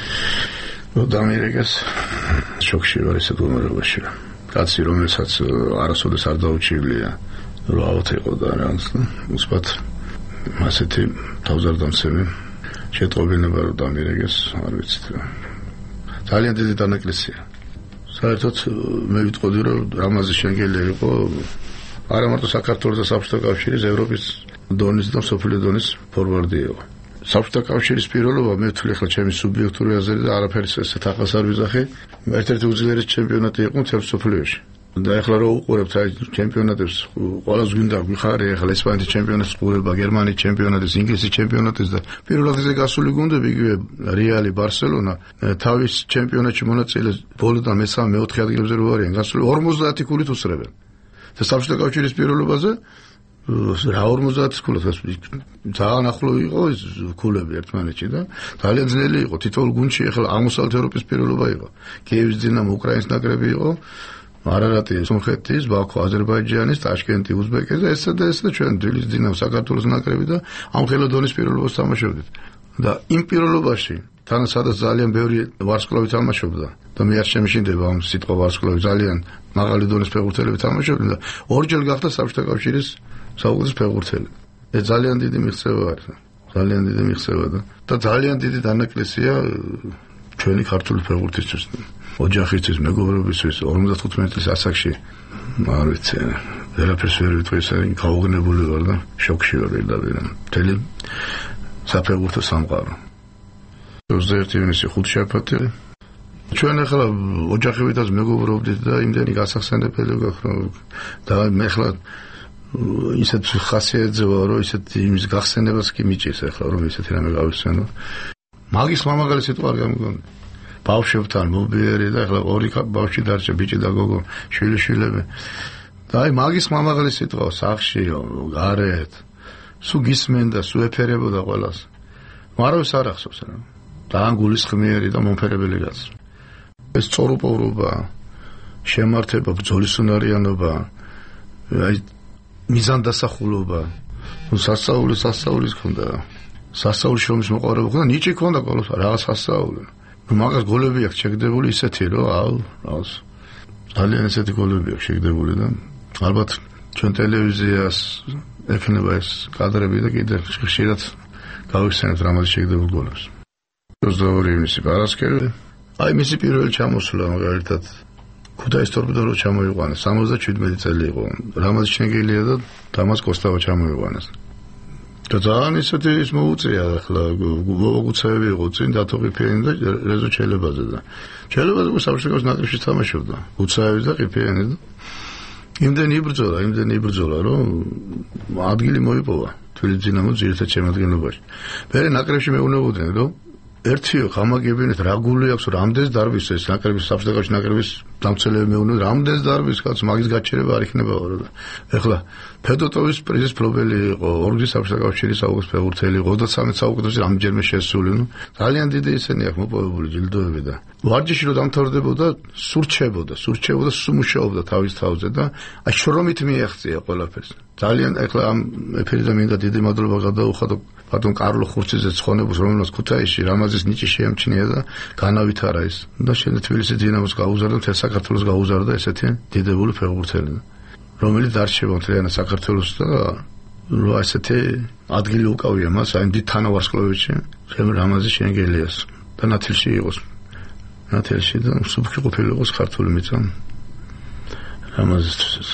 Speaker 2: დამირეკეს შოქში ვარ ესეთ უმროვაში. კაცი რომელსაც არასოდეს არ დაუჩივლია რომ ავთ იყო და რაღაც უსპათ ასეთი თავს არ დამცემი შეტყობინება რომ დამირეკეს არ ვიცით რა. ძალიან დიდი დანაკლისია. საერთოდ მე ვიტყოდი რომ რამაზი შენგელი იყო არა მარტო საქართველოს და საბჭოთა კავშირის ევროპის დონის და მსოფლიო დონის ფორვარდი იყო. საბჭოთა კავშირის პირველობა მე ვთვლი ახლა ჩემი სუბიექტური აზრი და არაფერი ესეთ ახალს არ ვიზახი. ერთ-ერთი უძლიერესი ჩემპიონატი იყო მთელ მსოფლიოში. და ახლა რო უყურებთ აი ჩემპიონატებს ყველას გვინდა გვიხარე ახლა ესპანეთის ჩემპიონატის ყურება, გერმანიის ჩემპიონატის, ინგლისის ჩემპიონატის და პირველ ადგილზე გასული გუნდები იგივე რეალი, ბარსელონა თავის ჩემპიონატში მონაწილე ბოლოდან მესამე, მეოთხე ადგილებზე რო არიან გასული 50 ქულით უსწრებენ. და საბჭოთა კავშირის პირველობაზე რა 50 ქულით ძალიან ახლო იყო ეს ქულები ერთმანეთში და ძალიან ძნელი იყო თითოეულ გუნდში ახლა აღმოსავლეთ ევროპის პირველობა იყო. კიევის დინამო, უკრაინის ნაკრები იყო. არარატი, სომხეთის, ბაქო, აზერბაიჯანის, ტაშკენტი, უზბეკეთის და ესა და ჩვენ თბილისის დინამო, საქართველოს ნაკრები და ამ ხელოდონის პირველობას თამაშობდით. და იმ პირველობაში თან სადაც ძალიან ბევრი ვარსკვლავი თამაშობდა და მე არ შემიშინდება ამ სიტყვა ვარსკვლავი ძალიან მაღალი დონის ფეხბურთელები თამაშობდნენ და ორჯერ გახდა საბჭოთა კავშირის საუკეთესო ფეხბურთელი. ეს ძალიან დიდი მიღწევა არის. ძალიან დიდი მიღწევა და ძალიან დიდი დანაკლისია ჩვენი ქართული ფეხბურთისთვის. ოჯახისთვის, მეგობრობისთვის 55 წლის ასაკში არ ვიცი, ვერაფერს ვერ ვიტყვი, გაუგნებული ვარ და შოქში ვარ პირდაპირ. მთელი საფეხბურთო სამყარო. 21 ივნისი 5 შეფათი. ჩვენ ახლა ოჯახებითაც მეგობრობდით და იმდენი გასახსენებელი გვაქვს და მე ახლა ისეთ ხასიათზე ვარ, რომ ისეთ იმის გახსენებას კი მიჭირს ახლა რომ ისეთი რამე გავიხსენო. მაგის მამაღალი სიტყვა არ გამიგონია. ბავშვებთან მობიერი და ახლა ორი ბავშვი დარჩა, ბიჭი და გოგო, შვილიშვილები. და აი მაგის მამაღალი სიტყვა სახში, გარეთ, სულ გისმენდა, სულ ეფერებოდა ყველას. მარავის არ ახსოვს რა. ძალიან გულისხმიერი და მომფერებელი კაცი. ეს წორუპოვრობა, შემართება, ბრძოლისუნარიანობა, აი მიზანდასახულობა. სასწაულის ქონდა. სასწაულის შრომის მოყვარება ქონდა, ნიჭი ქონდა ყოველთვის, რაღაც სასწაული. მაგას გოლები აქვს შეგდებული ისეთი, რომ რაღაც ძალიან ესეთი გოლები აქვს შეგდებული და ალბათ ჩვენ ტელევიზიას ექნება ეს კადრები და კიდევ ხშირად გავიხსენებთ რამადი შეგდებულ გოლებს. 22 ივნისი პარასკევი. აი მისი პირველი ჩამოსვლა მაგალითად ქუთაის ტორპედო ჩამოიყვანეს 77 წელი იყო. რამადი შენგელია და დამას კოსტავა ჩამოიყვანეს. და ძალიან ისეთი ის მოუწია ახლა გოგუცები იყო წინ დათოყიფიანი და რეზო ჩელებაზე და ჩელებაზე საბჭოს ნაკრებში თამაშობდა. უცაევი და ყიფიანი და იმდენი იბრძოლა რომ ადგილი მოიპოვა თბილისის დინამოს ძირითად შემადგენლობაში. მერე ნაკრებში მეუბნებოდნენ რომ ერთი გამაგებინეთ რა გული აქვს რამდენს დარბის ეს ნაკრების საბჭოს ნაკრების დამცველები მეუბნებოდნენ რამდენს დარბის კაც მაგის გაჩერება არ იქნებაო რა. ეხლა ფედოტოვის პრიზის მფლობელი იყო ორგზის საბჭოს კავშირის აუგუსტ ფეხბურთელი 23 საუკუნეში რამდენჯერმე შესული. ძალიან დიდი ისენი აქვს მოპოვებული ჯილდოები და ვარჯიში რომ დამთავრდებოდა სურჩებოდა სუმუშაობდა თავის თავზე და აი შრომით მიაღწია ყველაფერს. ძალიან ეხლა ამ ეფერიდან მინდა დიდი მადლობა გადაუხადო ბატონ კარლო ხურციძე ცხონებს რომელსაც ქუთაისში რამაზის ნიჭი შეამჩნია და განავითარა ის და შემდეგ თბილისის დინამოს გაუზარდა მთელ საქართველოს გაუზარდა ესეთი დიდებული ფეხბურთელი რომელიც დარჩება მთლიანად საქართველოს და რა ესეთი ადგილი უკავია მას აი დიდ თანავარსკვლავედში შემ რამაზის შენგელიას და ნათელში იყოს ნათელში და სუბკი ყოფილი იყოს ქართული მიწა რამაზისთვის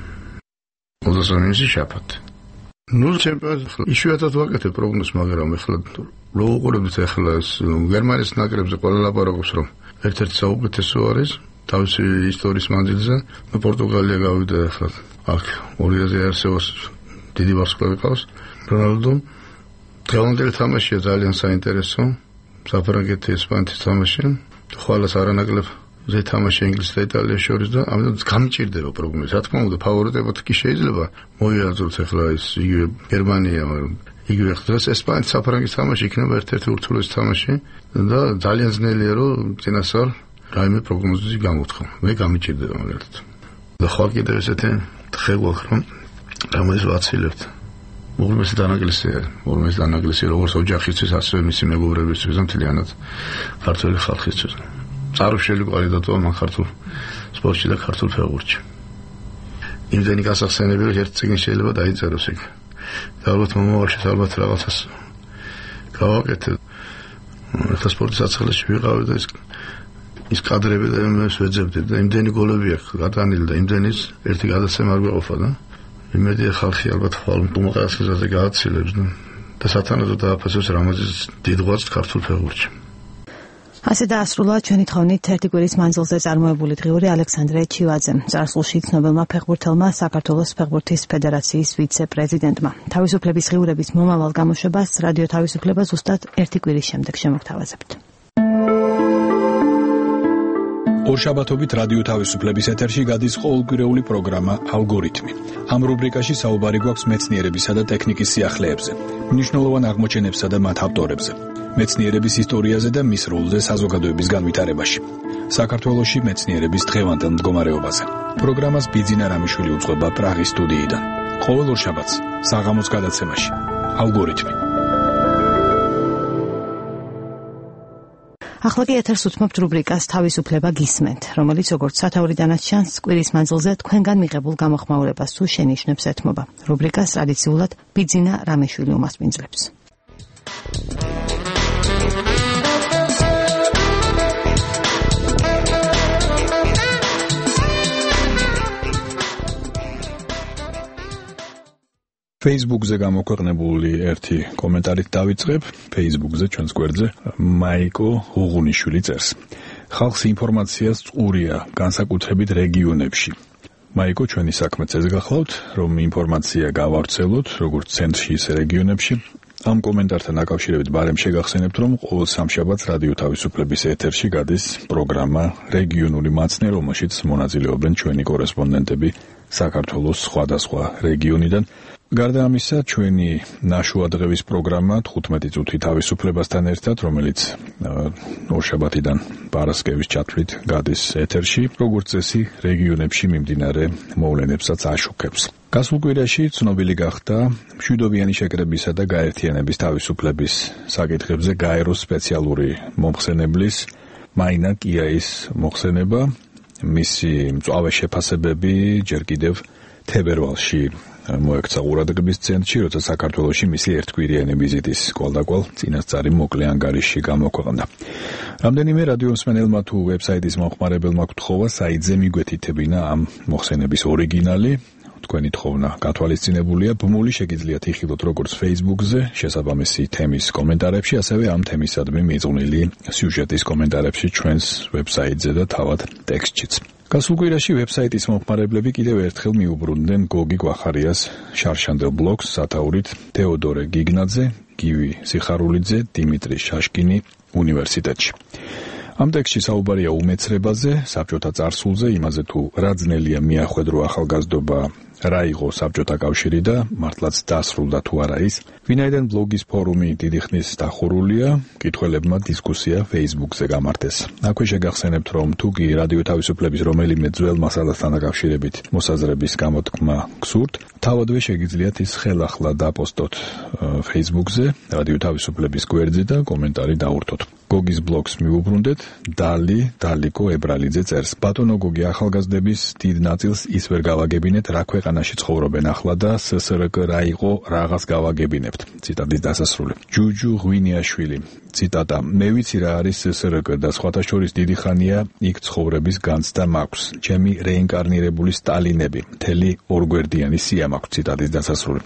Speaker 2: 23 შაბათი ჩემპიონატ იშვიათად ვაკეთებ პროგნოზს, მაგრამ ახლა რო უყურებთ ახლა გერმანიის ნაკრებზე ყველა ლაპარაკობს რომ ერთ-ერთი საუკეთესო არის თავისი ისტორიის მანძილზე. პორტუგალია გავიდა ახლა აქ 2000 არსებობს დიდი ვარსკვლავი ყავს. რონალდო დღევანდელი თამაშია ძალიან საინტერესო. საფრანგეთი ესპანეთის თამაში. ხვალას არანაკლებ ზეთამაში ინგლისსა და იტალიაში შორის და ამიტომ გამჭირდება პროგნოზი. რა თქმა უნდა, ფავორიტებად კი შეიძლება მოიაზროთ ახლა ის იგივე გერმანია, მაგრამ იგივე დღეს ესპანეთის საფრანგეთის თამაში იქნება ერთ-ერთი ურთულესი თამაში და ძალიან ძნელია რომ წინასწარ რაიმე პროგნოზი გამოთქვა. მე გამჭირდება მაგალითად. და ხვალ კიდევ ესეთი დღე გვაქვს რომ რამოდენს ვაცილებთ. უღრმესი დანაკლისია როგორც ოჯახისთვის, ასევე მისი მეგობრებისთვის და მთლიანად ქართული ხალხისთვის. წარუშელი კვალიტეტოა მან ქართულ სპორტში და ქართულ ფეხბურთში. იმდენი გასახსენები რომ ერთ წიგნი შეიძლება დაიწეროს იქ. და ალბათ მომავალში ალბათ რაღაცას გავაკეთებ. ახლა სპორტის საცხელეში ვიყავი და ის კადრები და იმას ვეძებდი და იმდენი გოლები აქვს გატანილი და იმდენის ერთი გადაცემა არ გვეყოფა და იმედია ხალხი ალბათ ხვალ უმოყარასხლზე გააცილებს და სათანადო დააფასებს რამაზის დიდ ღვაწლს ქართულ ფეხბურთში.
Speaker 1: ასე დაასრულა ჩვენი თხოვნით ერთი კვირის მანძილზე წარმოებული დღიური ალექსანდრე ჩივაძემ, წარსულში ცნობილმა ფეხბურთელმა, საქართველოს ფეხბურთის ფედერაციის ვიცე-პრეზიდენტმა. თავისუფლების დღიურების მომავალ გამოშვებას რადიო თავისუფლება ზუსტად ერთი კვირის შემდეგ შემოგთავაზებთ.
Speaker 5: ორშაბათობით რადიო თავისუფლების ეთერში გადის ყოველკვირეული პროგრამა ალგორითმი. ამ რუბრიკაში საუბარი გვაქვს მეცნიერებისა და ტექნიკის სიახლეებზე, მნიშვნელოვან აღმოჩენებსა და მათ ავტორებზე. მეცნიერების ისტორიაზე და მის როლზე საზოგადოების განვითარებაში. საქართველოში მეცნიერების დღევანდელ მდგომარეობაზე. პროგრამას ბიძინა რამიშვილი უძღვება პრაღის სტუდიიდან. ყოველ ორშაბათს საღამოს გადაცემაში. ალგორითმი.
Speaker 1: ახლა კი ეთერს უთმობთ რუბრიკას თავისუფლება გისმენთ, რომელიც როგორც სათაურიდანაც ჩანს, კვირის მანძილზე თქვენგან მიღებულ გამოხმაურებას თუ შენიშვნებს ეთმობა. რუბრიკას ტრადიციულად ბიძინა რამიშვილი უმასპინძლებს.
Speaker 5: Facebook-ზე გამოქვეყნებული ერთი კომენტარით დავიწყებ. Facebook-ზე ჩვენს გვერდზე მაიკო უღუნიშვილი წერს. ხალხს ინფორმაციას წყურია, განსაკუთრებით რეგიონებში. მაიკო, ჩვენი საქმეც ეს გახლავთ, რომ ინფორმაცია გავავრცელოთ, როგორც ცენტრში, ისე რეგიონებში. ამ კომენტართან დაკავშირებით ბარემ შეგახსენებთ, რომ ყოველ სამშაბათს რადიო თავისუფლების ეთერში გადის პროგრამა რეგიონული მაცნე, რომელშიც მონაწილეობენ ჩვენი კორესპონდენტები საქართველოს სხვადასხვა რეგიონიდან. გარდა ამისა, ჩვენი ნაშუა დღეების პროგრამა 15 წუთი თავისუფლებასთან ერთად, რომელიც ორშაბათიდან პარასკევის ჩათვლით გადის ეთერში, როგორც წესი, რეგიონებში მიმდინარე მოვლენებსაც აშუქებს. გასულ კვირაში ცნობილი გახდა მშვიდობიანი შეკრებისა და გაერთიანების თავისუფლების საკითხებზე გაეროს სპეციალური მომხსენებლის მაინა კიაის მოხსენება. მისი მწვავე შეფასებები ჯერ კიდევ თებერვალში მოექცა ყურადღების ცენტრში, როცა საქართველოში მისი ერთკვირიანი ვიზიტის კვალდაკვალ წინასწარი მოკლე ანგარიში გამოქვეყნდა. რამდენიმე რადიო მსმენელმა თუ ვებსაიტის მომხმარებელმა გთხოვა საიტზე მიგვეთითებინა ამ მოხსენების ორიგინალი. თქვენი თხოვნა გათვალისწინებულია. ბმული შეგიძლიათ იხილოთ როგორც Facebook-ზე, შესაბამისი თემის კომენტარებში, ასევე ამ თემისადმი მიძღვნილი სიუჟეტის კომენტარებში ჩვენს ვებსაიტზე და თავად ტექსტშიც. გასულ კვირაში ვებსაიტის მომხმარებლები კიდევ ერთხელ მიუბრუნდნენ გოგი გვახარიას შარშანდელ ბლოგს სათაურით თეოდორე გიგნაძე, გივი სიხარულიძე, დიმიტრი შაშკინი უნივერსიტეტში. ამ ტექსტში საუბარია უმეცრებაზე, საბჭოთა წარსულზე, იმაზე თუ რა ძნელია მიახვედრო ახალგაზრდობა, რა იყო საბჭოთა კავშირი და მართლაც დასრულდა თუ არა ის. ვინაიდან ბლოგის ფორუმი დიდი ხნის დახურულია, მკითხველებმა დისკუსია Facebook-ზე გამართეს. აქვე შეგახსენებთ, რომ თუ კი რადიო თავისუფლების რომელიმე ძველ მასალასთან დაკავშირებით მოსაზრების გამოთქმა გსურთ, თავადვე შეგიძლიათ ის ხელახლა დაპოსტოთ Facebook-ზე, რადიო თავისუფლების გვერდზე და კომენტარი დაურთოთ. გოგის ბლოგს მიუბრუნდეთ, დალიკო ებრალიძე წერს. ბატონო გოგი, ახალგაზრდების დიდ ნაწილს ის ვერ გავაგებინეთ, რა ქვეყანაში ცხოვრობენ ახლა და SSRK რა იყო, რაღაც გავაგებინებთ. ციტატის დასასრული. ჯუჯუ ღვინიაშვილი. ციტატა. მე ვიცი რა არის SSRK და სხვათა შორის დიდი ხანია იქ ცხოვრების განცდა მაქვს. ჩემი რეინკარნირებული სტალინები. მთელი ორგვერდიანი სია მაქვს. ციტატის დასასრული.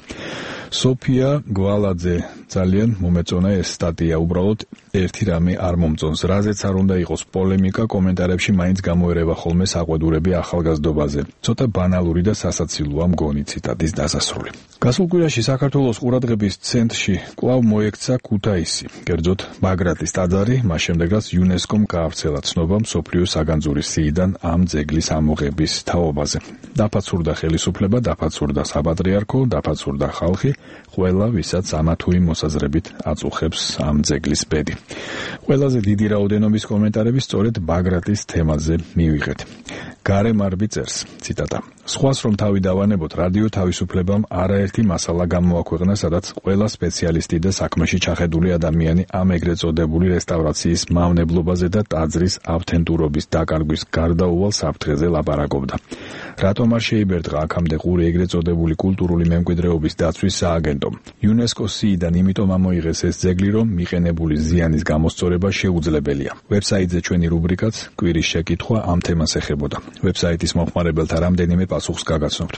Speaker 5: სოფია გვალაძე, ძალიან მომეწონა ეს სტატია, უბრალოდ ერთი რამე არ მომწონს. რაზეც არ უნდა იყოს პოლემიკა, კომენტარებში მაინც გამოერევა ხოლმე საყვედურები ახალგაზრდობაზე. ცოტა ბანალური და სასაცილოა მგონი. ციტატის დასასრული. გასულ კვირაში საქართველოს ყურადღების ცენტრში კვლავ მოექცა ქუთაისი, კერძოდ ბაგრატის ტაძარი, მას შემდეგ რაც იუნესკომ გაავრცელა ცნობა მსოფლიო საგანძურის სიიდან ამ ძეგლის ამოღების თაობაზე. დაფაცურდა ხელისუფლება, დაფაცურდა საპატრიარქო, დაფაცურდა ხალხი, ყველა ვისაც ამა თუ იმ მოსაზრებით აწუხებს ამ ძეგლის ბედი. ყველაზე დიდი რაოდენობის კომენტარები სწორედ ბაგრატის თემაზე მივიღეთ. გარემარბი წერს, ციტატა. სხვას რომ თავი დავანებოთ, რადიო თავისუფლებამ არაერთი მასალა გამოაქვეყნა, სადაც ყველა სპეციალისტი და საქმეში ჩახედული ადამიანი ამ ეგრეთ წოდებული რესტავრაციის მავნებლობაზე და ტაძრის ავთენტურობის დაკარგვის გარდაუვალ საფრთხეზე ლაპარაკობდა. რატომ არ შეიბერტყა აქამდე ყური ეგრეთ წოდებული კულტურული მემკვიდრეობის დაცვის სააგენტომ? იუნესკოს სიიდან იმიტომ ამოიღეს ეს ძეგლი, რომ მიყენებული ზიანის გამოსწორება შეუძლებელია. ვებსაიტზე ჩვენი რუბრიკაც კვირის შეკითხვა ამ თემას ეხებოდა. ვებსაიტის მომხმარებელთა რამდენიმე პასუხს გაგაცნობთ.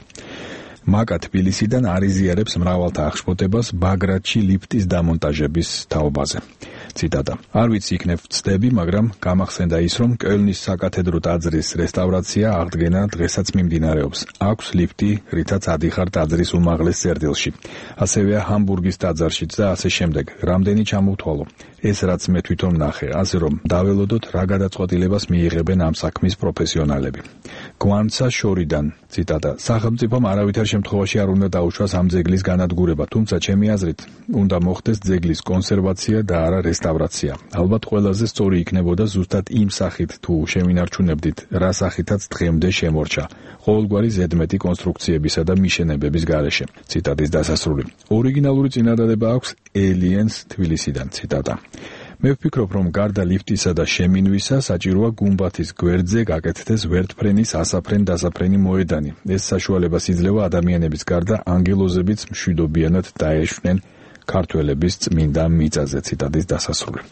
Speaker 5: მაკა თბილისიდან არიზიარებს მრავალთა აღშფოთებას ბაგრატში ლიფტის დამონტაჟების თაობაზე. ციტატა. არ ვიცი იქნებ ვწდები, მაგრამ გამახსენდა ის, რომ კელნის საკათედრო ტაძრის რესტავრაცია აღდგენა დღესაც მიმდინარეობს. აქვს ლიფტი, რითაც ადიხარ ტაძრის უმაღლეს წერტილში. ასევეა ჰამბურგის ტაძარშიც და ასე შემდეგ. რამდენი ჩამოვთვალო. ეს რაც მე თვითონ ნახე, ასე რომ დაველოდოთ რა გადაწყვეტილებას მიიღებენ ამ საქმის პროფესიონალები. გვანცა შორიდან, ციტატა. სახელმწიფომ არავითარ შემთხვევაში არ უნდა დაუშვას ამ ძეგლის განადგურება, თუმცა ჩემი აზრით უნდა მოხდეს ძეგლის კონსერვაცია და არა რესტავრაცია. ალბათ ყველაზე სწორი იქნებოდა ზუსტად იმ სახით თუ შევინარჩუნებდით, რა სახითაც დღემდე შემორჩა, ყოველგვარი ზედმეტი კონსტრუქციებისა და მიშენებების გარეშე. ციტატის დასასრული. ორიგინალური წინადადება აქვს ელიენს თბილისიდან. ციტატა. მე ვფიქრობ, რომ გარდა ლიფტისა და შემინვისა, საჭიროა გუმბათის გვერდზე გაკეთდეს ვერტფრენის ასაფრენ-დასაფრენი მოედანი. ეს საშუალებას იძლევა ადამიანების გარდა ანგელოზებიც მშვიდობიანად დაეშვნენ ქართველების წმინდა მიწაზე. ციტატის დასასრული.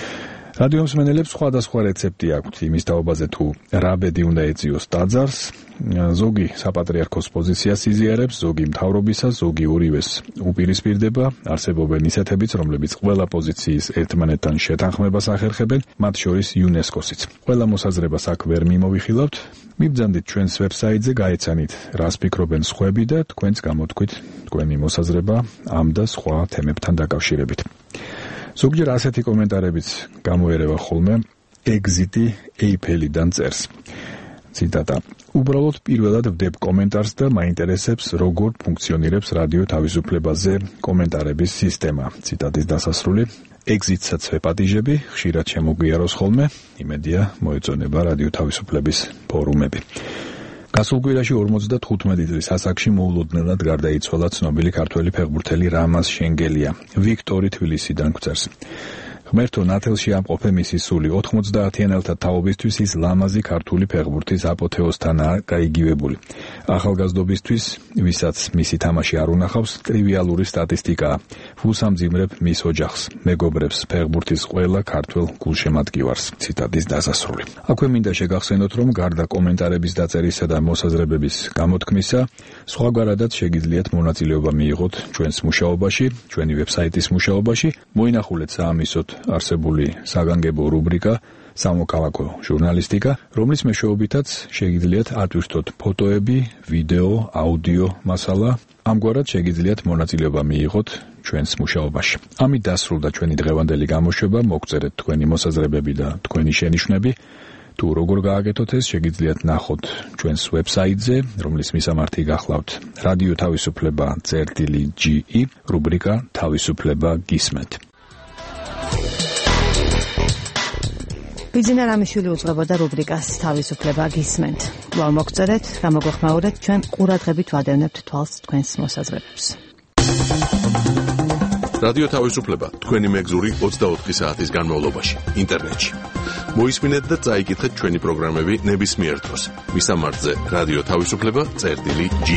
Speaker 5: რადიო მსმენელებს სხვადასხვა რეცეპტი აქვთ იმის თაობაზე თუ რა ბედი უნდა ეწიოს ტაძარს. ზოგი საპატრიარქოს პოზიციას იზიარებს, ზოგი მთავრობისას, ზოგი ორივეს უპირისპირდება. არსებობენ ისეთებიც, რომლებიც ყველა პოზიციის ერთმანეთთან შეთანხმებას ახერხებენ, მათ შორის იუნესკოსიც. ყველა მოსაზრებას აქ ვერ მიმოვიხილავთ. მიბრძანდით ჩვენს ვებსაიტზე, გაეცანით რას ფიქრობენ სხვები და თქვენც გამოთქვით თქვენი მოსაზრება ამ და სხვა თემებთან დაკავშირებით. ზოგჯერ ასეთი კომენტარებიც გამოერევა ხოლმე. ეგზიტი ეიფელიდან წერს. ციტატა. უბრალოდ პირველად ვდებ კომენტარს და მაინტერესებს, როგორ ფუნქციონირებს რადიო თავისუფლებაზე კომენტარების სისტემა. ციტატის დასასრული. ეგზიტსაც ვეპატიჟები, ხშირად შემოგვიაროს ხოლმე, იმედია მოეწონება რადიო თავისუფლების ფორუმები. გასულ კვირაში 55 წლის ასაკში მოულოდნელად გარდაიცვალა ცნობილი ქართველი ფეხბურთელი რამაზ შენგელია, ვიქტორი თბილისიდან გვწერს. ღმერთო ნათელში ამყოფე მისი სული 90-იანელთა თაობისთვის ის ლამაზი ქართული ფეხბურთის აპოთეოსთანაა გაიგივებული. ახალგაზრდობისთვის, ვისაც მისი თამაში არ უნახავს, ტრივიალური სტატისტიკაა. ვუსამძიმრებ მის ოჯახს, მეგობრებს, ფეხბურთის ყველა ქართველ გულშემატკივარს. ციტატის დასასრული. აქვე მინდა შეგახსენოთ, რომ გარდა კომენტარების დაწერისა და მოსაზრებების გამოთქმისა, სხვაგვარადაც შეგიძლიათ მონაწილეობა მიიღოთ ჩვენს მუშაობაში, ჩვენი ვებსაიტის მუშაობაში, მოინახულეთ საამისოდ არსებული საგანგებო რუბრიკა სამოქალაქო ჟურნალისტიკა, რომლის მეშვეობითაც შეგიძლიათ ატვირთოთ ფოტოები, ვიდეო, აუდიო მასალა. ამგვარად შეგიძლიათ მონაწილეობა მიიღოთ ჩვენს მუშაობაში. ამით დასრულდა ჩვენი დღევანდელი გამოშვება, მოგწერეთ თქვენი მოსაზრებები და თქვენი შენიშვნები. თუ როგორ გააკეთოთ ეს, შეგიძლიათ ნახოთ ჩვენს ვებსაიტზე, რომლის მისამართი გახლავთ რადიო თავისუფლება.ge, რუბრიკა თავისუფლება გისმენთ.
Speaker 1: ბიძინა რამიშვილი უძღვებოდა რუბრიკას თავისუფლება გისმენთ. ლავ მოგწერეთ, გამოგვეხმაურეთ, ჩვენ ყურადღებით ვადევნებთ თვალს თქვენს მოსაზრებებს.
Speaker 19: რადიო თავისუფლება თქვენი მეგზური 24 საათის განმავლობაში ინტერნეტში. მოისმინეთ და წაიკითხეთ ჩვენი პროგრამები ნებისმიერ დროს. მისამართზე რადიო თავისუფლება.ge.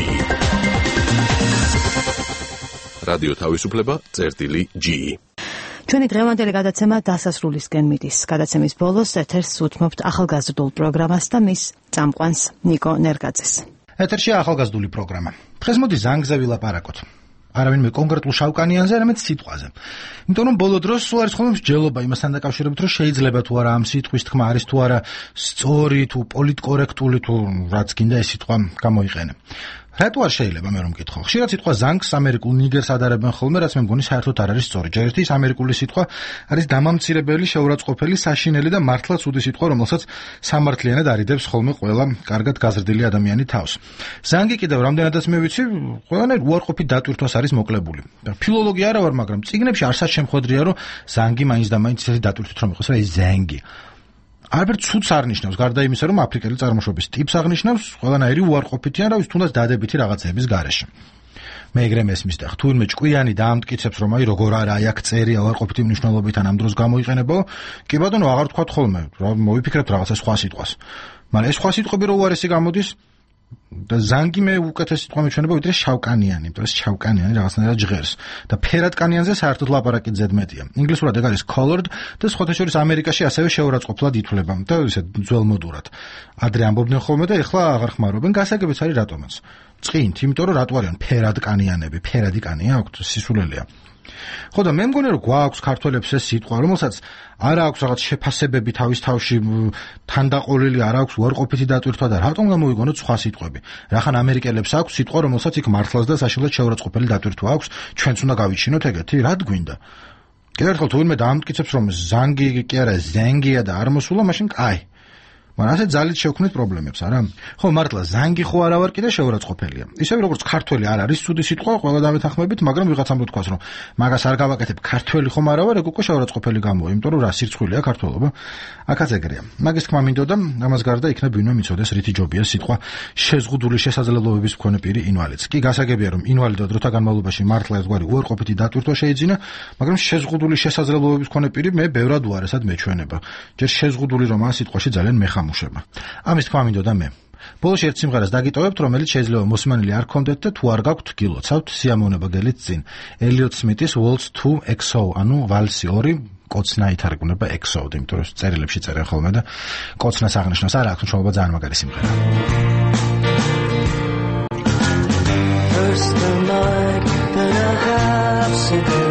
Speaker 19: რადიო თავისუფლება.ge.
Speaker 1: ჩვენი დღევანდელი გადაცემა დასასრულისკენ მიდის. გადაცემის ბოლოს ეთერს უთმობთ ახალგაზრდულ პროგრამას და მის წამყვანს ნიკო ნერგაძეს.
Speaker 6: ეთერშია ახალგაზრდული პროგრამა. დღეს მოდი ზანგზე ვილაპარაკოთ. არავინ მე კონკრეტულ შავკანიანზე, არამედ სიტყვაზე. იმიტომ რომ ბოლო დროს სულ არის ხოლმე მსჯელობა იმასთან დაკავშირებით, რომ შეიძლება თუ არა ამ სიტყვის თქმა არის თუ არა სწორი, თუ პოლიტკორექტული, თუ რაც გინდა ეს სიტყვა გამოიყენე. რატო არ შეიძლება მე რომ მკითხო? ხშირად სიტყვა ზანგს ამერიკულ ნიგერს ადარებენ ხოლმე, რაც მე მგონი საერთოდ არ არის სწორი. ჯერ ერთი ის ამერიკული სიტყვა არის დამამცირებელი, შეურაცხყოფელი, საშინელი და მართლაც უდი სიტყვა, რომელსაც სამართლიანად არიდებს ხოლმე ყველა კარგად გაზრდილი ადამიანი თავს. ზანგი კიდევ რამდენადაც მე ვიცი, ყველანაირ უარყოფით დატვირთვას არის მოკლებული. ფილოლოგი არა ვარ, მაგრამ წიგნებში არსად შემხვედრია, რომ ზანგი მაინც და მაინც ისეთი დატვირთვით რომ იყოს, რა ის ზანგი. არაფერ ცუდს არ ნიშნავს, გარდა იმისა, რომ აფრიკელი წარმოშობის ტიპს აღნიშნავს, ყველანაირი უარყოფითი ან რავის თუნდაც დადებითი რაღაცების გარეშე. მე ეგრე მესმის და თურმე ჭკვიანი დაამტკიცებს, რომ აი როგორ არა, აი აქ წერია უარყოფითი მნიშვნელობით ან ამ დროს გამოიყენებო, კი ბატონო, აღარ თქვათ ხოლმე, მოვიფიქრებთ რაღაცა სხვა სიტყვას. მაგრამ ეს სხვა სიტყვები რო უარესი გამოდის და ზანგი მე უკეთეს სიტყვა მეჩვენება ვიდრე შავკანიანი, იმიტომ რომ შავკანიანი რაღაცნაირად ჟღერს და ფერადკანიანზე საერთოდ ლაპარაკით ზედმეტია. ინგლისურად ეგ არის colored და სხვათა შორის ამერიკაში ასევე შეურაცხყოფლად ითვლება და ისე ძველმოდურად. ადრე ამბობდნენ ხოლმე და ეხლა აღარ ხმარობენ, გასაგებიც არის რატომაც. წყინთ, იმიტომ რომ რატო არიან ფერადკანიანები, ფერადი კანია აქვთ, სისულელია. ხო და მე მგონი რომ გვაქვს ქართველებს ეს სიტყვა, რომელსაც არ აქვს რაღაც შეფასებები თავის თავში თანდაყოლილი, არ აქვს უარყოფითი დატვირთვა და რატომ გამოვიგონოთ სხვა სიტყვები. რახან ამერიკელებს აქვს სიტყვა, რომელსაც იქ მართლაც და საშინლად შეურაცხყოფელი დატვირთვა აქვს, ჩვენც უნდა გავიჩინოთ ეგეთი, რა გვინდა. კიდევ ერთხელ თუ ვინმე დაამტკიცებს რომ ზანგი კი არა ზენგია და არ მოსულა, მაშინ კაი. მაგრამ ასე ძალით შევქმნით პრობლემებს, არა? ხო, მართლა ზანგი ხო არა ვარ კიდე შეურაცხყოფელია. ისევე როგორც ქართველი არ არის ცუდი სიტყვა, ყველა დამეთანხმებით, მაგრამ ვიღაცამ რო თქვას, რომ მაგას არ გავაკეთებ, ქართველი ხომ არა ვარ, ეგ უკვე შეურაცხყოფელი გამოვა, იმიტომ რომ რა სირცხვილია ქართველობა. აქაც ეგრეა. მაგის თქმა მინდოდა, ამას გარდა იქნებ ვინმე მიცოდეს რითი ჯობია სიტყვა შეზღუდული შესაძლებლობების მქონე პირი ინვალიდს. კი გასაგებია, რომ ინვალიდო დროთა განმავლობაში მართლა ერთგვარი უარყოფითი დატვირთვა შეიძინა, მაგრამ შეზღუდული შესაძლებლობების მქონე პირი მე ბევრად უარესად მეჩვენება. ჯერ შეზღუდული რომ ამ სიტყვაში ძალიან მეხამუშება. ამის თქმა მინდოდა მე. ბოლოში ერთ სიმღერას დაგიტოვებთ, რომელიც შეიძლება მოსმენილი არ გქონდეთ და თუ არ გაქვთ, გილოცავთ სიამოვნება გელით წინ. ელიოტ სმითის Waltz to XO, ანუ ვალსი 2, კოცნა ითარგმნება XO-ად, იმიტომ რომ წერილებში წერენ ხოლმე და კოცნას აღნიშნავს. არა, აქ თუმცა ძალიან მაგარი სიმღერა. First the night, then I have something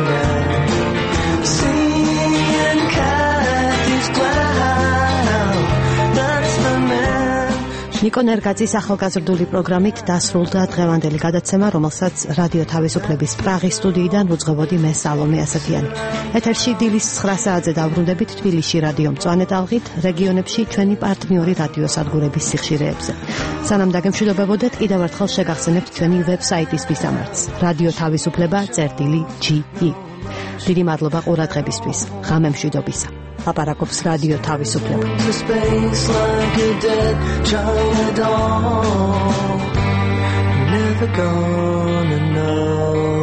Speaker 1: ნიკო ნერგაძის ახალგაზრდული პროგრამით დასრულდა დღევანდელი გადაცემა, რომელსაც რადიო თავისუფლების პრაღის სტუდიიდან უძღვებოდი მე სალომე ასათიანი. ეთერში დილის 9 საათზე დავრუნდებით თბილისში რადიო მწვანე ტალღით, რეგიონებში ჩვენი პარტნიორი რადიო სადგურების სიხშირეებზე. სანამ დაგემშვიდობებოდეთ, კიდევ ერთხელ შეგახსენებთ ჩვენი ვებსაიტის მისამართს: radio-tavisufleba.ge. დიდი მადლობა ყურადღებისთვის. ღამე მშვიდობისა. ლაპარაკობს რადიო თავისუფლება. Never gonna know.